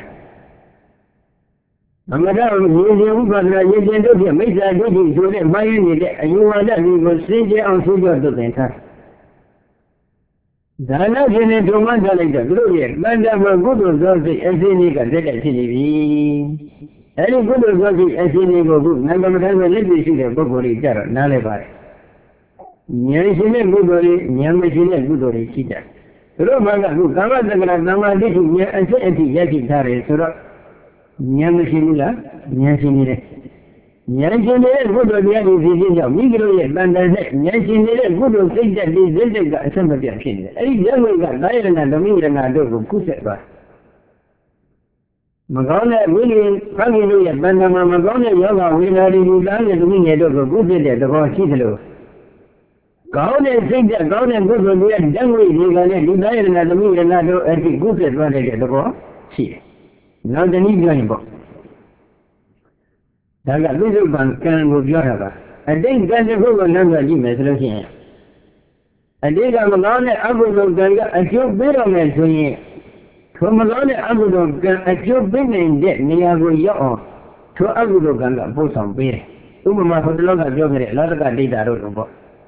A: မမတရည်ရှင်ဝိပဿနာရည်ရှင်တို့ဖြင့်မိစ္ဆာဒိဋ္ဌိဆိုတဲ့မှားယွင်းနေတဲ့အယူဝါဒတွေကိုစင်ကြယ်အောင်ဆိုကြတုတ်သင်ထားဒါနရှင်နဲ့ထုံမှန်းထားလိုက်တော့သူတို့ရဲ့တန်တမကုသိုလ်သောစိတ်အစင်းကြီးကတက်တက်ဖြစ်နေပြီအဲဒီကုသိုလ်သောစိတ်အစင်းကြီးကိုခုငါကမ္မထာဆိုလက်ပြရှိတဲ့ပုဂ္ဂိုလ်တွေကြတော့နားလဲပါတယ်ဉာဏ်ရှင်တဲ့ကုသိုလ်တွေဉာဏ်မရှိတဲ့ကုသိုလ်တွေရှိကြတယ်သူတို့မှကခုကာမတက္ကရာသမ္မာဒိဋ္ဌိဉာဏ်အစစ်အထိရရှိထားတယ်ဆိုတော့ဉာဏ်မရှိဘူးလားဉာဏ်ရှိနေတယ်ဉာဏ်ရှင်တဲ့ကုသိုလ်တရားတွေဖြစ်ခြင်းကြောင့်မိဂတို့ရဲ့တန်တန်နဲ့ဉာဏ်ရှင်တဲ့ကုသိုလ်စိတ်ဓာတ်တွေစိတ်ဓာတ်ကအဆက်မပြတ်ဖြစ်နေတယ်အဲဒီဉာဏ်ဝိကသာယရဏသမီးရဏတို့ကိုကုဆက်သွားမကောင်းတဲ့မိခင်ဖခင်တို့ရဲ့တန်တန်မှာမကောင်းတဲ့ယောဂဝေဒနာတွေလူသားရဲ့သမီးငယ်တို့ကိုကုသတဲ့သဘောရှိသလိုကောင်းတဲ့စိတ်ဓာတ်ကောင်းတဲ့ကုသိုလ်တွေရဲ့ဓာတ်ဝိတွေကလည်းလူသားရဏသမီးရဏတို့အတိကုဆက်သွားတဲ့သဘောရှိတယ်နောက်တနည်းပြောရင်ပေါ့ဒါကပြစ္ဆုတ်ပံကံကိုပြောတာပါအတိတ်ကံတစ်ခုကိုလမ်းပြကြည့်မယ်ဆိုလို့ရှိရင်အတိတ်ကမကောင်းတဲ့အကုသိုလ်ကံကအကျိုးပေးတော့မယ်ဆိုရင်ထိုမကောင်းတဲ့အကုသိုလ်ကံအကျိုးပေးနိုင်တဲ့နေရာကိုရောက်အောင်ထိုအကုသိုလ်ကံကပို့ဆောင်ပေးတယ်ဥပမာဟိုတလောကပြောခဲ့တဲ့လောကဒိဋ္ဌာတို့ပေါ့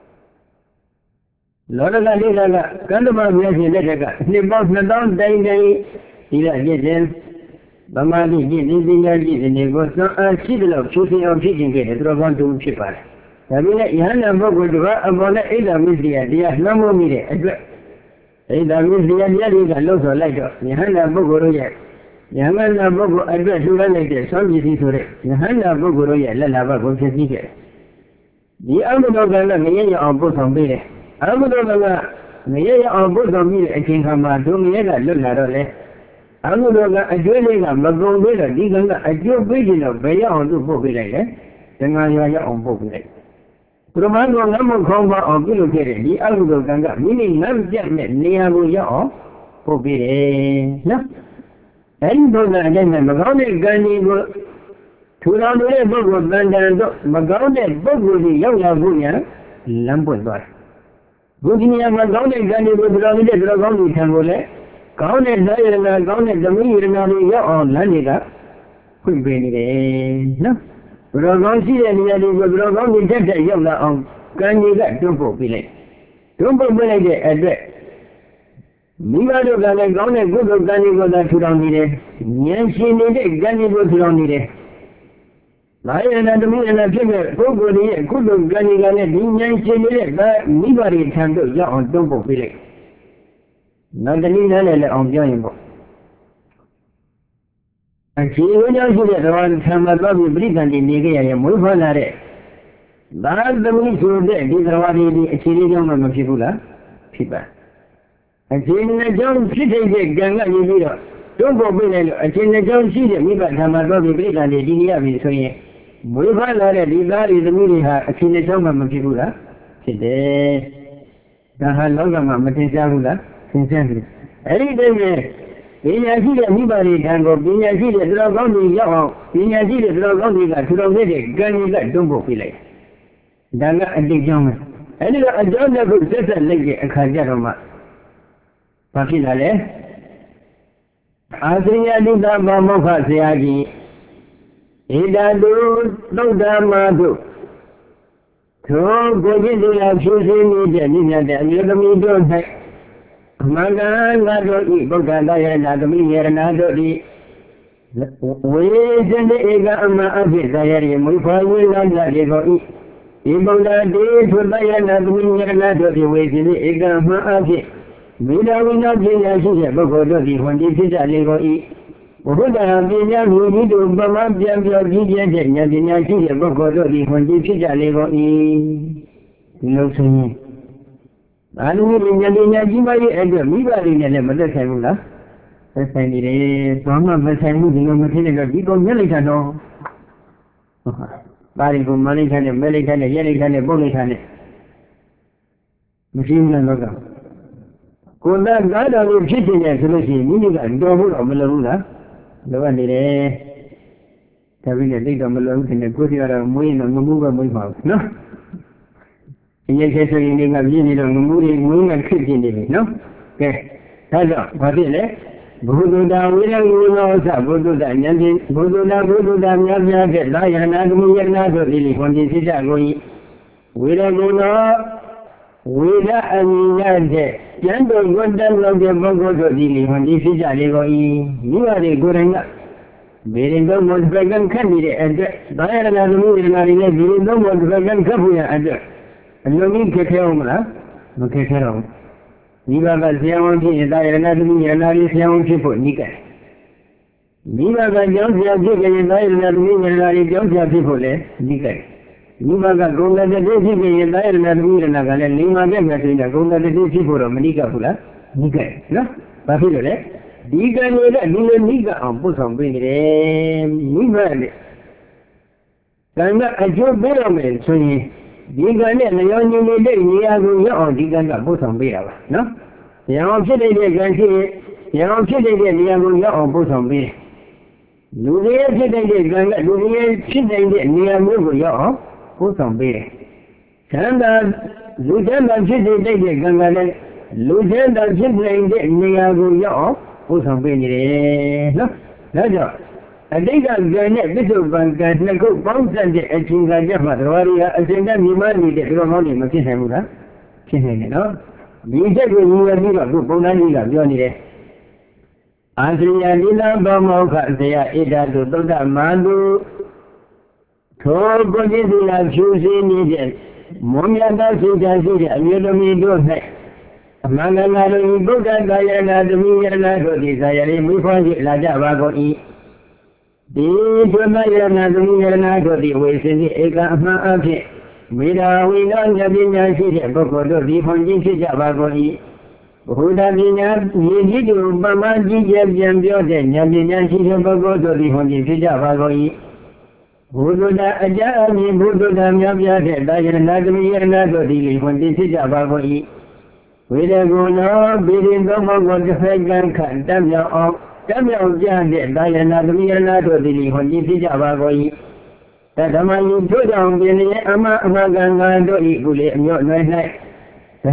A: လောကဒိဋ္ဌာကကန္တမမြတ်ရှင်လက်ထက်ကနှစ်ပေါင်း2000တိုင်တိုင်ဒီလိုပြည့်တယ်ဗမာတိပြည့်နေစင်ကြပြည့်နေကိုစွမ်းအားရှိတယ်လို့ဖြူစင်အောင်ဖြစ်ခြင်းခဲ့တယ်သူတော်ကောင်းတူဖြစ်ပါတယ်ဒါပေမဲ့ယဟန္တာပုဂ္ဂိုလ်ကအပေါ်နဲ့အိဒါမစ္စရိယတရားနှမ်းမိုးမိတဲ့အတွက်အိဒါမစ္စရိယတရားတွေကလှုပ်ဆော်လိုက်တော့ယဟန္တာပုဂ္ဂိုလ်တို့ရဲ့ယဟန္တာပုဂ္ဂိုလ်အတွက်လှူဒါန်းလိုက်တဲ့သောပစ္စည်းဆိုတဲ့ယဟန္တာပုဂ္ဂိုလ်တို့ရဲ့လက်လာဘကိုဖြစ်ပြီးခဲ့တယ်ဒီအမှုတော်ကလည်းငရဲရအောင်ပို့ဆောင်ပေးတယ်အမှုတော်ကငရဲရအောင်ပို့ဆောင်ပြီးတဲ့အချိန်ခါမှာဒုငရဲကလွတ်လာတော့လေအမှုတော်ကအကျွေးလေးကမကုန်သေးတော့ဒီကံကအကျိုးပေးခြင်းတော့ဘယ်ရောက်အောင်သူ့ပို့ပေးလိုက်လဲသင်္ဃာရွာရောက်အောင်ပို့ပေးလိုက်ပရမတ်ကငတ်မခေါင်းပါအောင်ပြုလုပ်ခဲ့တဲ့ဒီအကုသိုလ်ကံကမိမိငတ်ပြတ်တဲ့နေရာကိုရောက်အောင်ပို့ပေးတယ်နော်အဲဒီဘုရားအတိုင်းမကောင်းတဲ့ကံတွေကိုထူထောင်နေတဲ့ပုဂ္ဂိုလ်တန်တန်တော့မကောင်းတဲ့ပုဂ္ဂိုလ်ကြီးရောက်လာဖို့ညာလမ်းပွင့်သွားတယ်ဘုရားမြတ်မကောင်းတဲ့ကံတွေကိုထူထောင်နေတဲ့တော်ကောင်းကြီးထံကိုလည်းကောင်းတဲ့ဇာယရဏကောင်းတဲ့သမီးရဏတွေရောက်အောင်လမ်းတွေကဖွင့်ပေးနေတယ်နော် Brogonsi and the Brogon detect a young on Gandhi Dumpo village. Dumpo village address. Mivado Gana gone a good of Gandhi go that to down the Yancy needed Gandhi go to down the Lion and the moon and a figure, Gogoni, a good of Gandhi Gana, Yancy needed, but nobody can do that on Dumpo village. Not the Nina on Joinbo. And she will not do that one time above the Britain in the area, move on at it. That's the way to do these are what the Chilian of Pipula. And she in the John City, Ganga, don't go below, and she in the John City, we got time above the Britain in the area, so ye. Move on at it, that is the meaning of Chilian of Pipula. Today, the Halogama Matisabula, sincerely. Any day. Binyasi anybody can go, Binyasi the Dragon, Binyasi the Dragon, to the Gani Dumbo village. Danga and the young. And a John that would set a lady a Kajaroma. Papilale Asria Lida Mamoka Siagi Ida do, no damadu. So go into the choosing and you don't have. Magan Ladoti, Boganda, Nadami, Nadoti. We send the Ega Ama Diary, we probably not that they go eat. Ibola days will buy another Nadoti, we send the Ega Ama. Mida will not be as a Bogodoti when this is a Lego eat. Bogoda, we need to Bama Jam your DJ, and Yadina, Bogodoti when this is a Lego eat. No singing. I don't know anybody and the Mibari and the Mother Samula. That's why the Brahma Vasamu, the material people Melicano. Bari from Malikan and Melikan and Yelikan and Bolikan. Machine and Loga. Kunda Gada will sit in there, Minigan, Dover or Melaruna. The one day having a big Melarun in the good year of Moon and Mumuga Mumau. No? In your case, you have been on the moon and Christian, no? Okay. That's all. What is it? Buddha, we don't know Buddha, Yantin, Buddha, Buddha, Lion, and really, when this is going. We don't know. We don't know. Yanto, good done of the Bogo, really, when this is going. You are a good enough. Bearing the most pregnant candidate address. Diana and the moon are in a very no more pregnant couple address. And you mean Keteomla? No Ketero. Viva Gaziamonti and Dianatomy and Alice people, Nika. Viva Gazion, and Dianatomy and Alice people, Nika. Viva Gagonda, the Desi and Dianatomy and Nagal and Lima Gatina, Gonda the Desi for America Pula, Nika. No? Papilole? Diga Nika on Pussum, Niva. Ganga, a job better, so he. Diga and the young Niago or Diga both on Bira, no? Young City, Young City, Niago or both on Bira. Ludia City, Ganga, Ludia City, Niago, both on Bira. Sanda, Lieutenant City, Ganga, Lieutenant City, Niago, both on Bira, no? That's all. I think I'm going to get a bank and go bounce and the etching like a mother. I think that you might need to go on in Makihamura. You know, these are you and me, Bonanilla, Johnny. Andrea Lila Bamoka, they are either to do that Mandu. Told Bodilla, choosing it. Momia does it as it, and you don't mean to say. Among another, you go that Diana, the me and I go desire, we find it like that, I go eat. These were my the ways in the Ega of it. Without we don't have been a city, Bokodo, the Honji Javagoni. Buddha Vina, Yidu, Bamaji, Jambio, Yamina, Bogodo, the Honji Javagoni. Buddha Ajami, Buddha Yamia, Diana, and Nagodi, when this is Javagoni. We don't go now, bidding the Mongo, the Faglan, damn your off. Tamil Jan, Diana, the when you did Javagoi. That among you down the Amaganga, do equally, and your night. The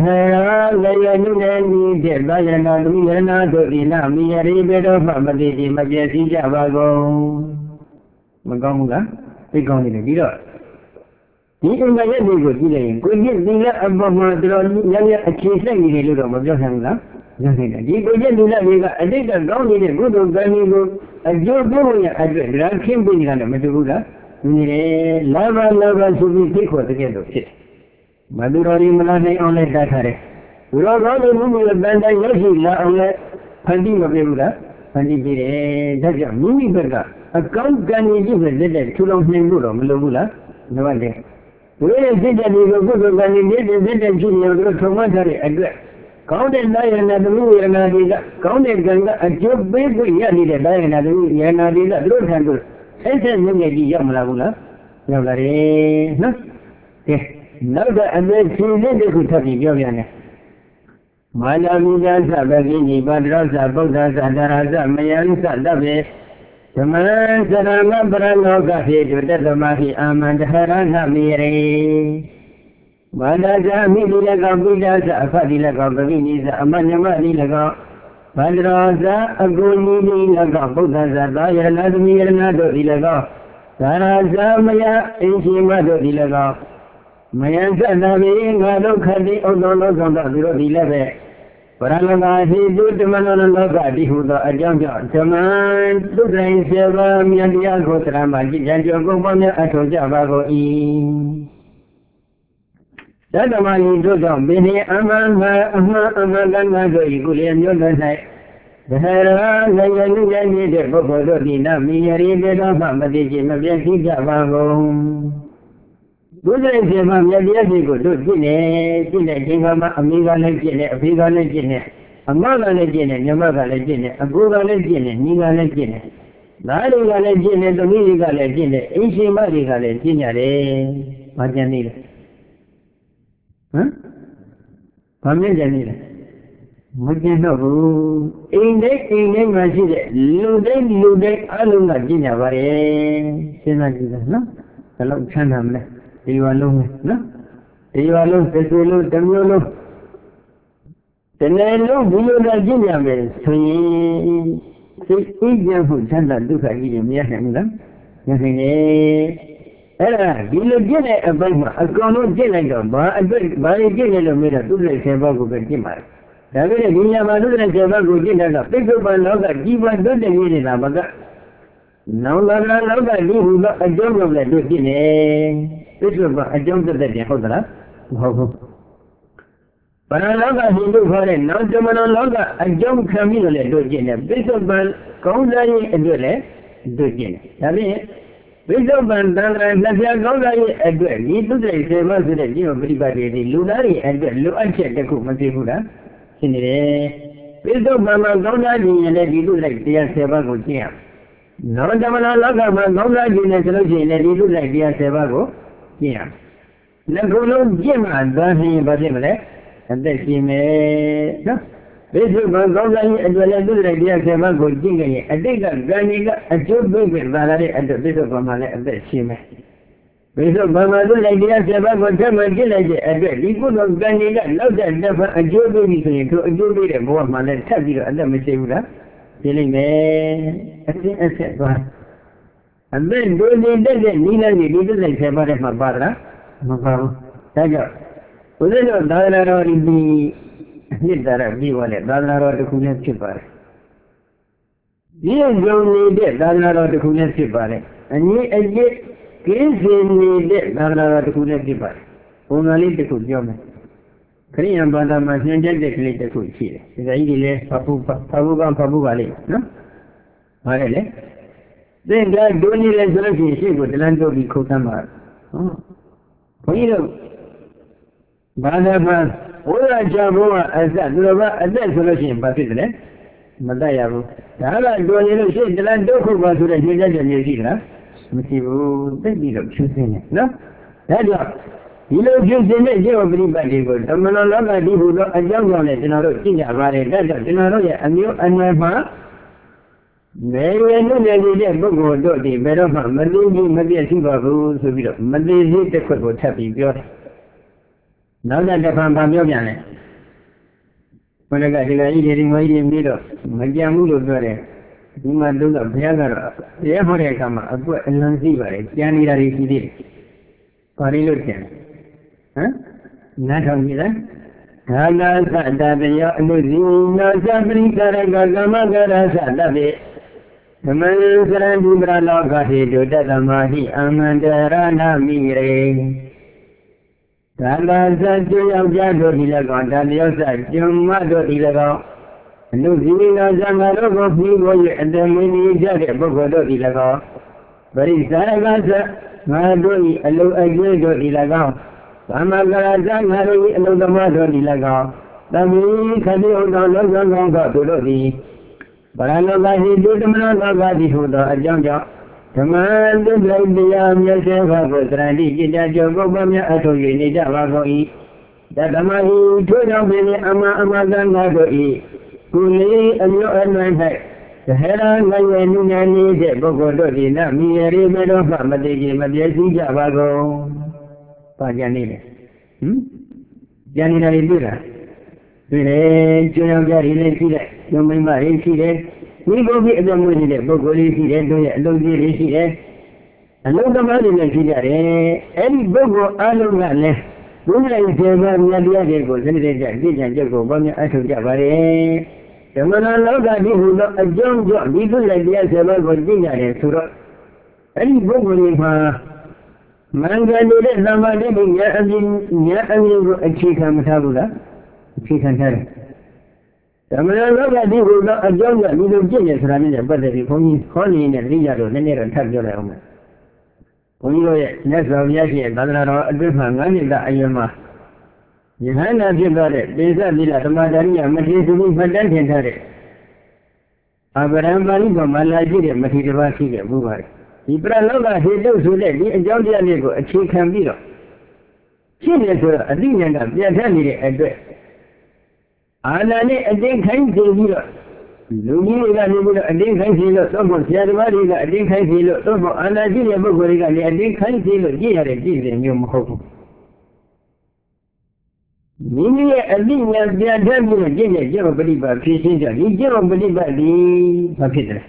A: Layan, Diana, the Nami, a bit of Mamadi, Majasi Javago. Magonga? သိကောင်းနေတယ်ဒီတော့ဒီအင်္ဂါရက်တွေကိုကြည့်လိုက်ရင်ကိုကြီးဒီလက်အပေါ်မှာတော်ရရအခြေစိုက်နေတယ်လို့တော့မပြောနိုင်ဘူးလားပြောနိုင်တယ်ဒီကိုကြီးဒီလက်တွေကအတိတ်ကကောင်းနေတဲ့ကုသိုလ်ကံတွေကိုအကျိုးပေးဖို့ရအတွက်ဒါခင်းပေးနေတာလည်းမတူဘူးလားဒီလေလာဘဆိုပြီးသိခေါ်တဲ့လို့ဖြစ်မတူတော်ဒီမလားနိုင်အောင်လဲတတ်ထားတယ်ဘုရားကောင်းလို့မိမိရဲ့တန်တန်ရောက်ရှိလာအောင်လဲဖန်တီးမပေးဘူးလားဖန်တီးပေးတယ်ဒါကြောင့်မိမိဘက်ကအကောင်းကံကြီးဖြစ်တဲ့ထူလောင်နှိမ်လို့တော့မလိုဘူးလားဒါပါလေဘုရားရဲ့စိတ်ဓာတ်တွေကိုကုသိုလ်ကံကြီးနေတဲ့စိတ်ဓာတ်ရှိနေလို့ထုံမှတ်ထားတဲ့အတွက်ကောင်းတဲ့နာယနာသမီးယနာတွေကကောင်းတဲ့ကံကအကျိုးပေးဖို့ရနေတဲ့နာယနာသမီးယနာတွေကသူတို့ထံသို့ဆက်ဆက်မြင့်မြတ်ကြီးရောက်မလာဘူးလားရောက်လာတယ်နော်ကဲနောက်တဲ့အမေရှင်တဲ့ခုထပ်ပြီးပြောပြန်တယ်မာလာမိသားသဗ္ဗကိညိပါဒရောသဗုဒ္ဓသတရာသမယံသတ္တဗေဓမ္မံသရမပရလောကဖြင့်တသမဟိအာမန္တဟရဏမိရေမာလာဇာမိတိလကောပိဒါသအဖတိလကောပပိနိသအမညမတိလကောဗန္ဒရောဇာအကုဏီတိလကောဗုဒ္ဓဇာသာယရဏသမီယရဏတို့တိလကောသာရာဇာမယအင်ရှိမတို့တိလကောမယံသတ္တဗေငါတို့ခတိဥဒ္ဒောလောဆောင်တော်သူတို့ဒီလည်းပဲပရလကာဟိတုဓမ္မနောလောကတိဟုသောအကြောင်းကြောင့်ဓမ္မသုဒ္ဓိစေဝမြတ်တရားကိုသရမကြည်ကြံကြောကုန်ပေါ်များအထောက်ကြပါကုန်၏သတ္တမယိတို့ကြောင့်ဘိနေအမှန်မှအမှန်အမှန်ကံတို့ဤကုလျမျိုးတို့၌ဘဟရာနိုင်ငံလူရည်တဲ့ပုဂ္ဂိုလ်တို့ဒီနာမီရီတေတော်မှမသိခြင်းမပြည့်စည်ကြပါကုန်ဘုရားရှင်မှာမြတ်တရားတွေကိုတို့ကြည့်နေခြင်းကမှအမိကလည်းကြည့်နေအဖေကလည်းကြည့်နေအမကလည်းကြည့်နေညမကလည်းကြည့်နေအကိုကလည်းကြည့်နေညီကလည်းကြည့်နေသားတွေကလည်းကြည့်နေသမီးတွေကလည်းကြည့်နေအိမ်ရှင်မတွေကလည်းကြည့်ကြတယ်။ဘာကြံနေလဲဟမ်ဘာမြင်ကြနေလဲမကြင်တော့ဘူးအိမ်တိုင်းမှာရှိတဲ့လူတိုင်းအလုံးကကြည့်ကြပါရဲ့စဉ်းစားကြည့်တယ်နော်ဘယ်လောက်ချမ်းသာမလဲဒီဝါလုံးနော်ဒီဝါလုံးတစ်စုလုံးတစ်မျိုးလုံးတနေ့လုံးဒီလိုသာကြည့်ရမယ်ဆိုရင်စိတ်အေးချမ်းဖို့ချမ်းသာဒုက္ခကြီးတွေမရနိုင်ဘူးလားရနိုင်တယ်အဲ့ဒါဒီလိုကြည့်တဲ့အပိုင်းမှာအကောင်လုံးကြည့်လိုက်တော့ဘာအတွက်ဘာကြည့်နေလို့မေးတော့သူ့ရဲ့ဆယ်ပါးကိုပဲကြည့်ပါဒါပေမဲ့ဒီညမှာသူ့ရဲ့ဆယ်ပါးကိုကြည့်တဲ့တော့ပိဿုပန်လောကကြီးပွားတိုးတက်နေနေတာဘာကနောင်လာလောကဒီဟူသောအကျိုးကိုလည်းတို့ကြည့်နေပိဿုပန်အကျုံးသက်တဲ့ဟုတ်သလားမဟုတ်ဘူးပရလောကဟိလို့ခေါ်တဲ့နောင်တမနောလောကအကျုံးခံပြီးတော့လည်းတို့ကြည့်နေပိဿုပန်ကောင်းစားရေးအတွက်လည်းတို့ကြည့်နေဒါဖြင့်ပိဿုပန်တန်ត្រာနှစ်ပြားကောင်းစားရေးအတွက်ဒီသူတွေစေမဆိုတဲ့ဒီလိုပြိပတ်တွေလူသားတွေအတွက်လိုအပ်ချက်တစ်ခုမသိဘူးလားရှင်းနေတယ်ပိဿုပန်မှာကောင်းစားခြင်းရင်လည်းဒီလိုလိုက်တရား10ပါးကိုကျင့်ရနောင်တမနောလောကမှာကောင်းစားခြင်းနဲ့ဆိုလို့ရှိရင်လည်းဒီလိုလိုက်တရား10ပါးကိုကျင့်ရနှစ်ခုလုံးကျင့်မှသာလျှင်ဘာဖြစ်မလဲအသက်ရှင်မယ်နော်ပိဿုပန်ကောင်းစားခြင်းအတွက်လည်းသူတွေတရား10ပါးကိုကျင့်ကြရင်အတိတ်ကကံတွေကအကျိုးပေးပြီးသာလာတဲ့အတွက်ပိဿုပန်မှာလည်းအသက်ရှင်မယ်ပိဿုပန်မှာသူတွေတရား10ပါးကိုထပ်မကျင့်လိုက်တဲ့အတွက်ဒီကုသိုလ်ကံတွေကနောက်တဲ့တစ်ဖက်အကျိုးပေးပြီးဆိုရင်သူအကျိုးပေးတဲ့ဘဝမှာလည်းထပ်ပြီးတော့အသက်မရှိဘူးလားပြလိမ့်မယ်အစဉ်အဆက်သွားအသက်ဒုနေတတ်တဲ့နိလန်းကြီးဒီသူတွေ10ပါးထဲမှာပါသလားမပါဘူးဒါကြောင့်ဘုရားတော်သာသနာတော်ဒီနှစ်သာရပြီးသွားတဲ့သာသနာတော်တစ်ခုနဲ့ဖြစ်ပါတယ်ဒီယုံနေတဲ့သာသနာတော်တစ်ခုနဲ့ဖြစ်ပါတယ်အငြိအကျစ်ကင်းစင်နေတဲ့သာသနာတော်တစ်ခုနဲ့ဖြစ်ပါတယ်ပုံစံလေးတစ်ခုပြောမယ်ခရိယံဘာသာမှာညှဉ်းချက်တဲ့ကလေးတစ်ခုရှိတယ်ဒီကကြီးတွေလည်းဖတ်ဖို့ပါလိမ့်နော်ဟာလေသင်္ကဒုနည်းလဲဆိုလို့ရှိရင်ရှေ့ကိုတလန်းတို့ပြီးခုတ်သမ်းပါဘုန်းကြီးတို့ဘာသာမှာဝိရချဘုရားအသက်သူတော်ကအသက်ဆိုလို့ရှိရင်ဘာဖြစ်တယ်လဲမတတ်ရဘူးဒါကတော်ရင်လို့ရှေ့တလန်းတို့ခုတ်ပါဆိုတဲ့ညှဉ်းချက်ချက်မျိုးရှိသလားမရှိဘူးသိပြီးတော့ဖြူစင်းတယ်နော်ဒါကြောင့်ဒီလိုဖြူစင်းတဲ့ကျေဝပရိပတ်တွေကိုဓမ္မလောကဒီဟူသောအကြောင်းကြောင့်လည်းကျွန်တော်တို့ကြည့်ကြပါတယ်ဒါကြောင့်ကျွန်တော်တို့ရဲ့အမျိုးအနွယ်မှာဘယ်လိုနဲ့နေတဲ့ပုဂ္ဂိုလ်တို့ဒီဘယ်တော့မှမသိဘူးမပြည့်စုံပါဘူးဆိုပြီးတော့မသိသေးတဲ့ခွက်ကိုထပ်ပြီးပြောတယ်နောက်တစ်ဖန်ပြောပြန်လဲဘုရားကဒီကကြီးတွေငွေကြီးပြီးတော့မကြံဘူးလို့ပြောတယ်ဒီမှာတို့ကဘုရားကတော့ရဲဟောတဲ့အခါမှာအခုအလွန်သိပါတယ်ကျန်နေတာတွေရှိသေးတယ်ပါဠိလို့ကျန်ဟမ်နားထောင်ကြည့်လားဒါနာသတ္တယောအနုဇိနောသပရိကရကကမကရသတ္တေဓမ္မံစရဏိပရလောကဟိတုတတမဟိအမန္တရဏမိရေဒါနာသကျွယောက်ျားတို့ဒီ၎င်းဒါလျောက်စကျွမ်းမတို့ဒီ၎င်းအနုဇိနောဇံဃာတို့ကိုပြီးကို၍အတမင်းကြီးကြတဲ့ပုဂ္ဂိုလ်တို့ဒီ၎င်းပရိစ္ဆာရကသငါတို့၏အလုံးအကျွေးတို့ဒီ၎င်းသမဂရဇငါတို့၏အလုံးသမားတို့ဒီ၎င်းသမီးခတိဥတော်လောကကောင်းသောသူတို့သည်ဗရလောကဟိတုဓမ္မလောကတိဟုသောအကြောင်းကြောင့်ဓမ္မတုလိတရားမြတ်စေဘကိုသရဏိจิตကြောပုပ္ပမြတ်အထု၍နေကြပါကုန်၏တတမဟိထို့ကြောင့်ပင်အမသံဃာတို့၏ကုလေးအမျိုးအနွယ်၌သဟရငွေနုညာနေတဲ့ပုဂ္ဂိုလ်တို့သည်နမိရေမေတော်မှမတိကြီးမပြည့်စည်ကြပါကုန်ပါကြနေတယ်ကြံနေတာတွေတွေ့လားတွေ့တယ်ကျွမ်းရောက်ကြရည်လေးရှိတယ်ကျွမ်းမိမလေးရှိတယ်ဒီဘုရားအကြောင်းမွေးနေတဲ့ပုဂ္ဂိုလ်လေးရှိတယ်တို့ရဲ့အလုံးကြီးလေးရှိတယ်အလုံးသမားတွေလည်းရှိကြတယ်အဲ့ဒီပုဂ္ဂိုလ်အလုံးကလည်းဘုရားရဲ့ဇေဘမြတ်တရားတွေကိုစနစ်တကျပြည့်စုံကြကိုဘာများအထောက်ကြပါれဓမ္မနာလောကဒီဟူသောအကြောင်းကြောင့်ဒီဘုရားတရားဇေဘကိုသိရတယ်ဆိုတော့အဲ့ဒီပုဂ္ဂိုလ်တွေမှာမင်္ဂနေတဲ့သမာဓိဉာဏ်အမြင်ကိုအခြေခံမထားဘူးလားအခြေခံထားတယ်ဓမ္မနာလောကဒီဟူသောအကြောင်းကြောင့်ဒီလိုပြည့်နေဆိုတာနဲ့ပတ်သက်ပြီးဘုန်းကြီးခေါ်နေတဲ့တိရတော့နည်းနည်းတော့ထပ်ပြောလိုက်အောင်မယ်ဘုန်းကြီးတို့ရဲ့မြတ်စွာဘုရားရှင်သာသနာတော်အတွင်းမှာ9နှစ်တာအရွယ်မှာယဟန္တာဖြစ်သွားတဲ့ဒေသသီလဓမ္မဒါရိယမထေရသူမှတ်တမ်းထင်ထားတဲ့အဘရံပါဠိပေါ်မှာလာကြည့်တဲ့မထေရတစ်ပါးရှိခဲ့ဘူးပါတယ်ဒီပရလောကဟေတုဆိုတဲ့ဒီအကြောင်းတရားလေးကိုအခြေခံပြီးတော့ဖြစ်နေဆိုတော့အတိညာကပြတ်ထက်နေတဲ့အတွက်အာနာနဲ့အတင်းခိုင်းစေပြီးတော့လူကြီးတွေကနေပြီးတော့အတင်းခိုင်းစေလို့တော့ဆရာတော်တွေကအတင်းခိုင်းစေလို့တော့အာနာရှိတဲ့ပုဂ္ဂိုလ်တွေကလည်းအတင်းခိုင်းစေလို့ကြည့်ရတဲ့ကြည့်တယ်မျိုးမဟုတ်ဘူးမိမိရဲ့အတိညာပြတ်ထက်ပြီးတော့ကြည့်တဲ့ကျေပฏิပတ်ဖြစ်ရှင်းကြဒီကျေပฏิပတ်ဒီဘာဖြစ်တယ်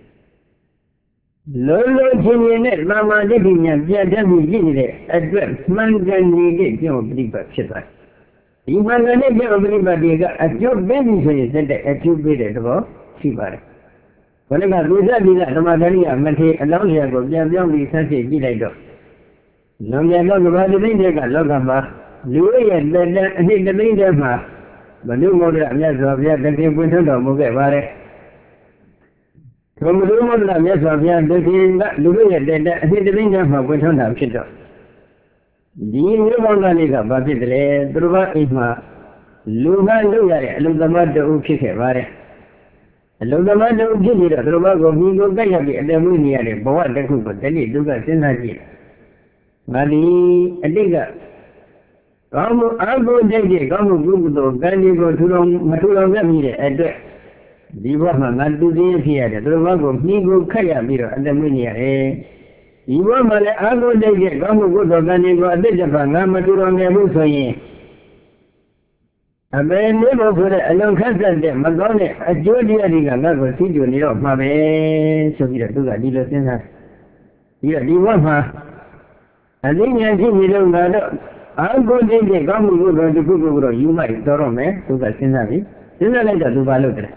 A: လုံးလုံးချင်းချင်းနဲ့မာမာတိပညာပြတ်တတ်မှုရှိနေတဲ့အတွက်မှန်ကန်နေတဲ့ကြောင့်ပြိပတ်ဖြစ်သွားတယ်။ဒီမှန်ကန်တဲ့ကြောင့်ပြိပတ်တွေကအကျိုးပေးပြီဆိုရင်စတဲ့အကျိုးပေးတဲ့သဘောရှိပါတယ်။ဘယ်နဲ့ကလူစားပြီးဓမ္မဒရိယမထေအလောင်းရကိုပြန်ပြောင်းပြီးဆက်စစ်ကြည့်လိုက်တော့လွန်ပြန်တော့ကဘာတိသိတဲ့ကလောကမှာလူရဲ့လက်တန်းအနှစ်တစ်သိန်းတည်းမှာဘယ်လိုမို့လဲအမြတ်စွာဘုရားတခင်ပွင့်ထွန်းတော်မူခဲ့ပါတယ်။ဘုံလူမန္တရမြတ်စွာဘုရားတခင်ကလူတို့ရဲ့တဲ့တဲ့အဖြစ်တစ်သိန်းကျမှပွင့်ထွန်းတာဖြစ်တော့ဒီမျိုးပေါင်းကလေးကဘာဖြစ်တယ်သူတို့ကအိမ်မှာလူကလုပ်ရတဲ့အလုံသမားတူဖြစ်ခဲ့ပါတယ်အလုံသမားတူဖြစ်ပြီးတော့သူတို့ကကိုမိကိုကြိုက်ရပြီးအတမွေးနေရတဲ့ဘဝတစ်ခုကိုတတိဒုက္ခစဉ်းစားကြည့်ငါဒီအတိတ်ကကောင်းမှုအကုသိုလ်ကောင်းမှုကုသိုလ်ကံဒီကိုထူထောင်မထူထောင်ရမိတဲ့အတွက်ဒီဘဝမှာငါတူတည်းဖြစ်ရတယ်သူတို့ဘကိုနှီးကိုခက်ရပြီးတော့အတမွေးနေရတယ်ဒီဘဝမှာလည်းအာဟုတိတ်ရဲ့ကောင်းမှုကုသိုလ်ကံတွေကိုအတိတ်ကငါမတူတော်ငယ်ဘူးဆိုရင်အဘယ်နည်းလို့ဆိုတဲ့အလုံးခက်ဆက်တဲ့မကောင်းတဲ့အကျိုးတရားတွေကငါ့ကိုသိကြနေတော့မှာပဲဆိုပြီးတော့သူကဒီလိုစဉ်းစားပြီးတော့ဒီဘဝမှာအသိဉာဏ်ရှိနေလို့ငါတော့အာဟုတိတ်ရဲ့ကောင်းမှုကုသိုလ်တစ်ခုကိုတော့ယူလိုက်တော်တော့မယ်သူကစဉ်းစားပြီးစဉ်းစားလိုက်တော့သူဘာလုပ်တယ်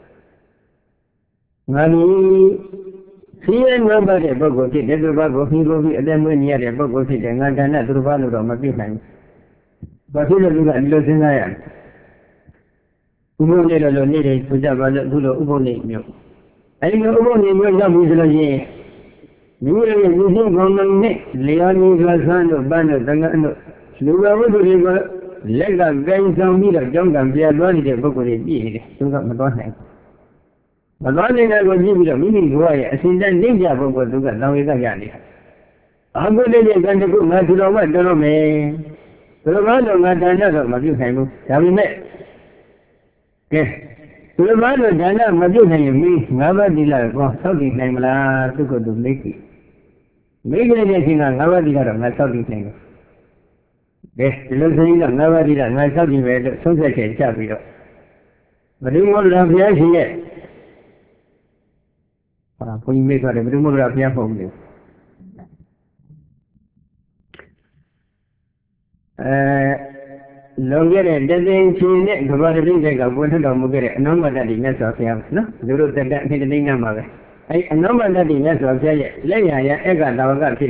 A: ငါဒီဆင်းရဲငတ်တဲ့ပုဂ္ဂိုလ်ဖြစ်တဲ့သူဘာကိုနှီးကိုပြီးအသက်မွေးနေရတဲ့ပုဂ္ဂိုလ်ဖြစ်တဲ့ငါကဏ္ဍသူဘာလို့တော့မပြည့်နိုင်ဘူးဘာဖြစ်လို့လူကဒီလိုစဉ်းစားရလဲဥပုပ်နေလို့နေတယ်ဆိုကြပါလို့အခုလိုဥပုပ်နေမျိုးအဲဒီလိုဥပုပ်နေမျိုးရောက်ပြီဆိုလို့ရှိရင်မိမိရဲ့လူချင်းကောင်းတဲ့နဲ့လျာမျိုးကဆန်းတို့ပန်းတို့တန်ခါတို့လူကဝိသုတွေကလက်ကကိုင်းဆောင်ပြီးတော့ကြောင်းကံပြတ်သွားနေတဲ့ပုဂ္ဂိုလ်တွေပြည့်နေတယ်သူကမသွားနိုင်ဘူးမသွားနိုင်တဲ့ကိုကြည့်ပြီးတော့မိမိဘဝရဲ့အစဉ်တန်းနေကြပုဂ္ဂိုလ်သူကလောင်ရည်ကရနေတာအာဟုတိတ်ရဲ့ကံတခုငါထူတော်မှတော်တော့မယ်ဘယ်လိုမှတော့ငါဒါနတော့မပြုတ်နိုင်ဘူးဒါပေမဲ့ကဲဘယ်လိုမှတော့ဒါနမပြုတ်နိုင်ရင်မိငါးပါးသီလကောဆောက်တည်နိုင်မလားသူကသူမိတ်ကြီးမိတ်ကြီးတဲ့အချိန်ကငါးပါးသီလတော့ငါဆောက်တည်နိုင်တယ်ကဲဒီလိုဆိုရင်တော့ငါးပါးသီလငါဆောက်တည်မယ်လို့ဆုံးဖြတ်ချက်ချပြီးတော့ဘယ်လိုမှလည်းဘုရားရှင်ရဲ့ဘုန်းကြီးမိတ်ပါတယ်ဘယ်လိုမှမပြဖုံးဘူးလွန်ခဲ့တဲ့တသိန်းချီနဲ့ကဘာတသိန်းကပွင့်ထွက်တော်မူခဲ့တဲ့အနောမတ္တိမြတ်စွာဘုရားနော်သူတို့တက်တဲ့အနှစ်သိန်းနာမှာပဲအဲအနောမတ္တိမြတ်စွာဘုရားရဲ့လက်ရရဧကတာဝကဖြစ်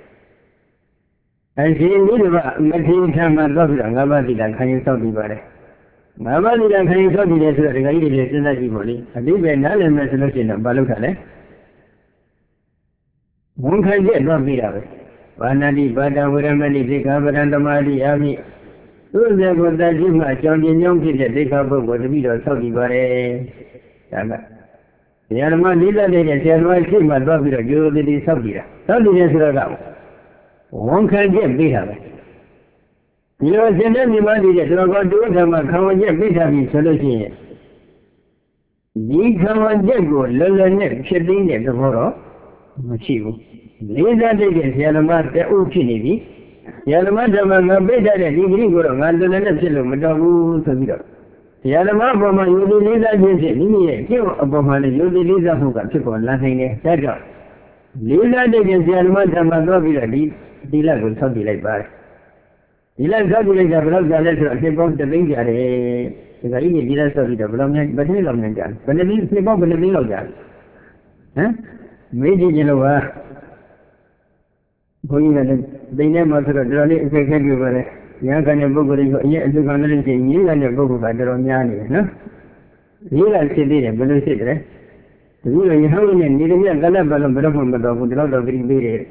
A: တဲ့အရှင်ဒီလိုမထေရထံမှာတော့ပြီးတော့ငါးပါးသီလခံယူဆောက်တည်ပါတယ်ငါးပါးသီလခံယူဆောက်တည်တယ်ဆိုတော့ဒီကကြီးတွေစဉ်းစားကြည့်ပါလိမ့်အတိပဲနားလည်မယ်ဆိုလို့ရှိရင်တော့ဘာလုပ်တာလဲဝန်ခံချက်တော့ပြီးတာပဲဘာနာတိဘာတဝရမဏိသိက္ခာပဒံသမာဓိအာမိသူ့ရဲ့ကိုယ်တည်းရှိမှအကြောင်းပြင်းကြောင်းဖြစ်တဲ့သိက္ခာပုဂ္ဂိုလ်တပိတော့ဆောက်တည်ပါတယ်ဒါကဆရာတော်လေးလက်တဲ့ဆရာတော်ရှိမှတော့ပြီးတော့ကျိုးသေးသေးဆောက်တည်တာဆောက်တည်တယ်ဆိုတော့ကဝန်ခံချက်ပြီးတာပဲဒီလိုစင်တဲ့မြမတည်တဲ့တော်ကောတူထမှာခံဝန်ချက်ပြီးတာပြီဆိုလို့ရှိရင်ဒီခံဝန်ချက်ကိုလောလောနဲ့ဖြစ်သိတဲ့သဘောတော့မရှိဘူးလေးစားတဲ့ဆရာတော်တအုပ်ဖြစ်နေပြီဆရာတော်ဓမ္မငါပိတ်တဲ့ဒီဂရိကိုတော့ငါလွယ်လွယ်နဲ့ဖြစ်လို့မတော်ဘူးဆိုပြီးတော့ဆရာတော်အပေါ်မှာယုံကြည်လေးစားခြင်းဖြင့်မိမိရဲ့ကျင့်ဝတ်အပေါ်မှာလည်းယုံကြည်လေးစားမှုကဖြစ်ပေါ်လာနိုင်တယ်ဒါကြောင့်လေးစားတဲ့ဆရာတော်ဓမ္မသွားပြီးတော့ဒီလက်ကိုဆောက်တည်လိုက်ပါတယ်ဒီလက်ဆောက်တည်လိုက်တာဘယ်လောက်ကြာလဲဆိုတော့အနှစ်ပေါင်း3သိန်းကြာတယ်ဒီကကြီးဒီလက်ဆောက်တည်တော့ဘယ်လောက်များဘယ်နှစ်လောက်များကြာဘယ်နှစ်သိန်းနှစ်ပေါင်းဘယ်နှစ်သိန်းလောက်ကြာဟမ်မေးကြည့်ကြလို့ပါဘုန်းကြီးကလည်းသိနေမှာဆိုတော့တော်တော်လေးအခက်အခဲတွေ့ပါတယ်။ညာကနေပုဂ္ဂိုလ်တွေကိုအရင်အလူခံလို့ရှိရင်ညီကနေပုဂ္ဂိုလ်ကတော်တော်များနေတယ်နော်။ညီကဖြစ်သေးတယ်ဘယ်လိုဖြစ်တယ်။ဒီလိုရဟန်းနဲ့နေတဲ့မြတ်ကလည်းဘယ်လိုမတော်ဘူးဒီလောက်တော့ပြင်းပေးတယ်။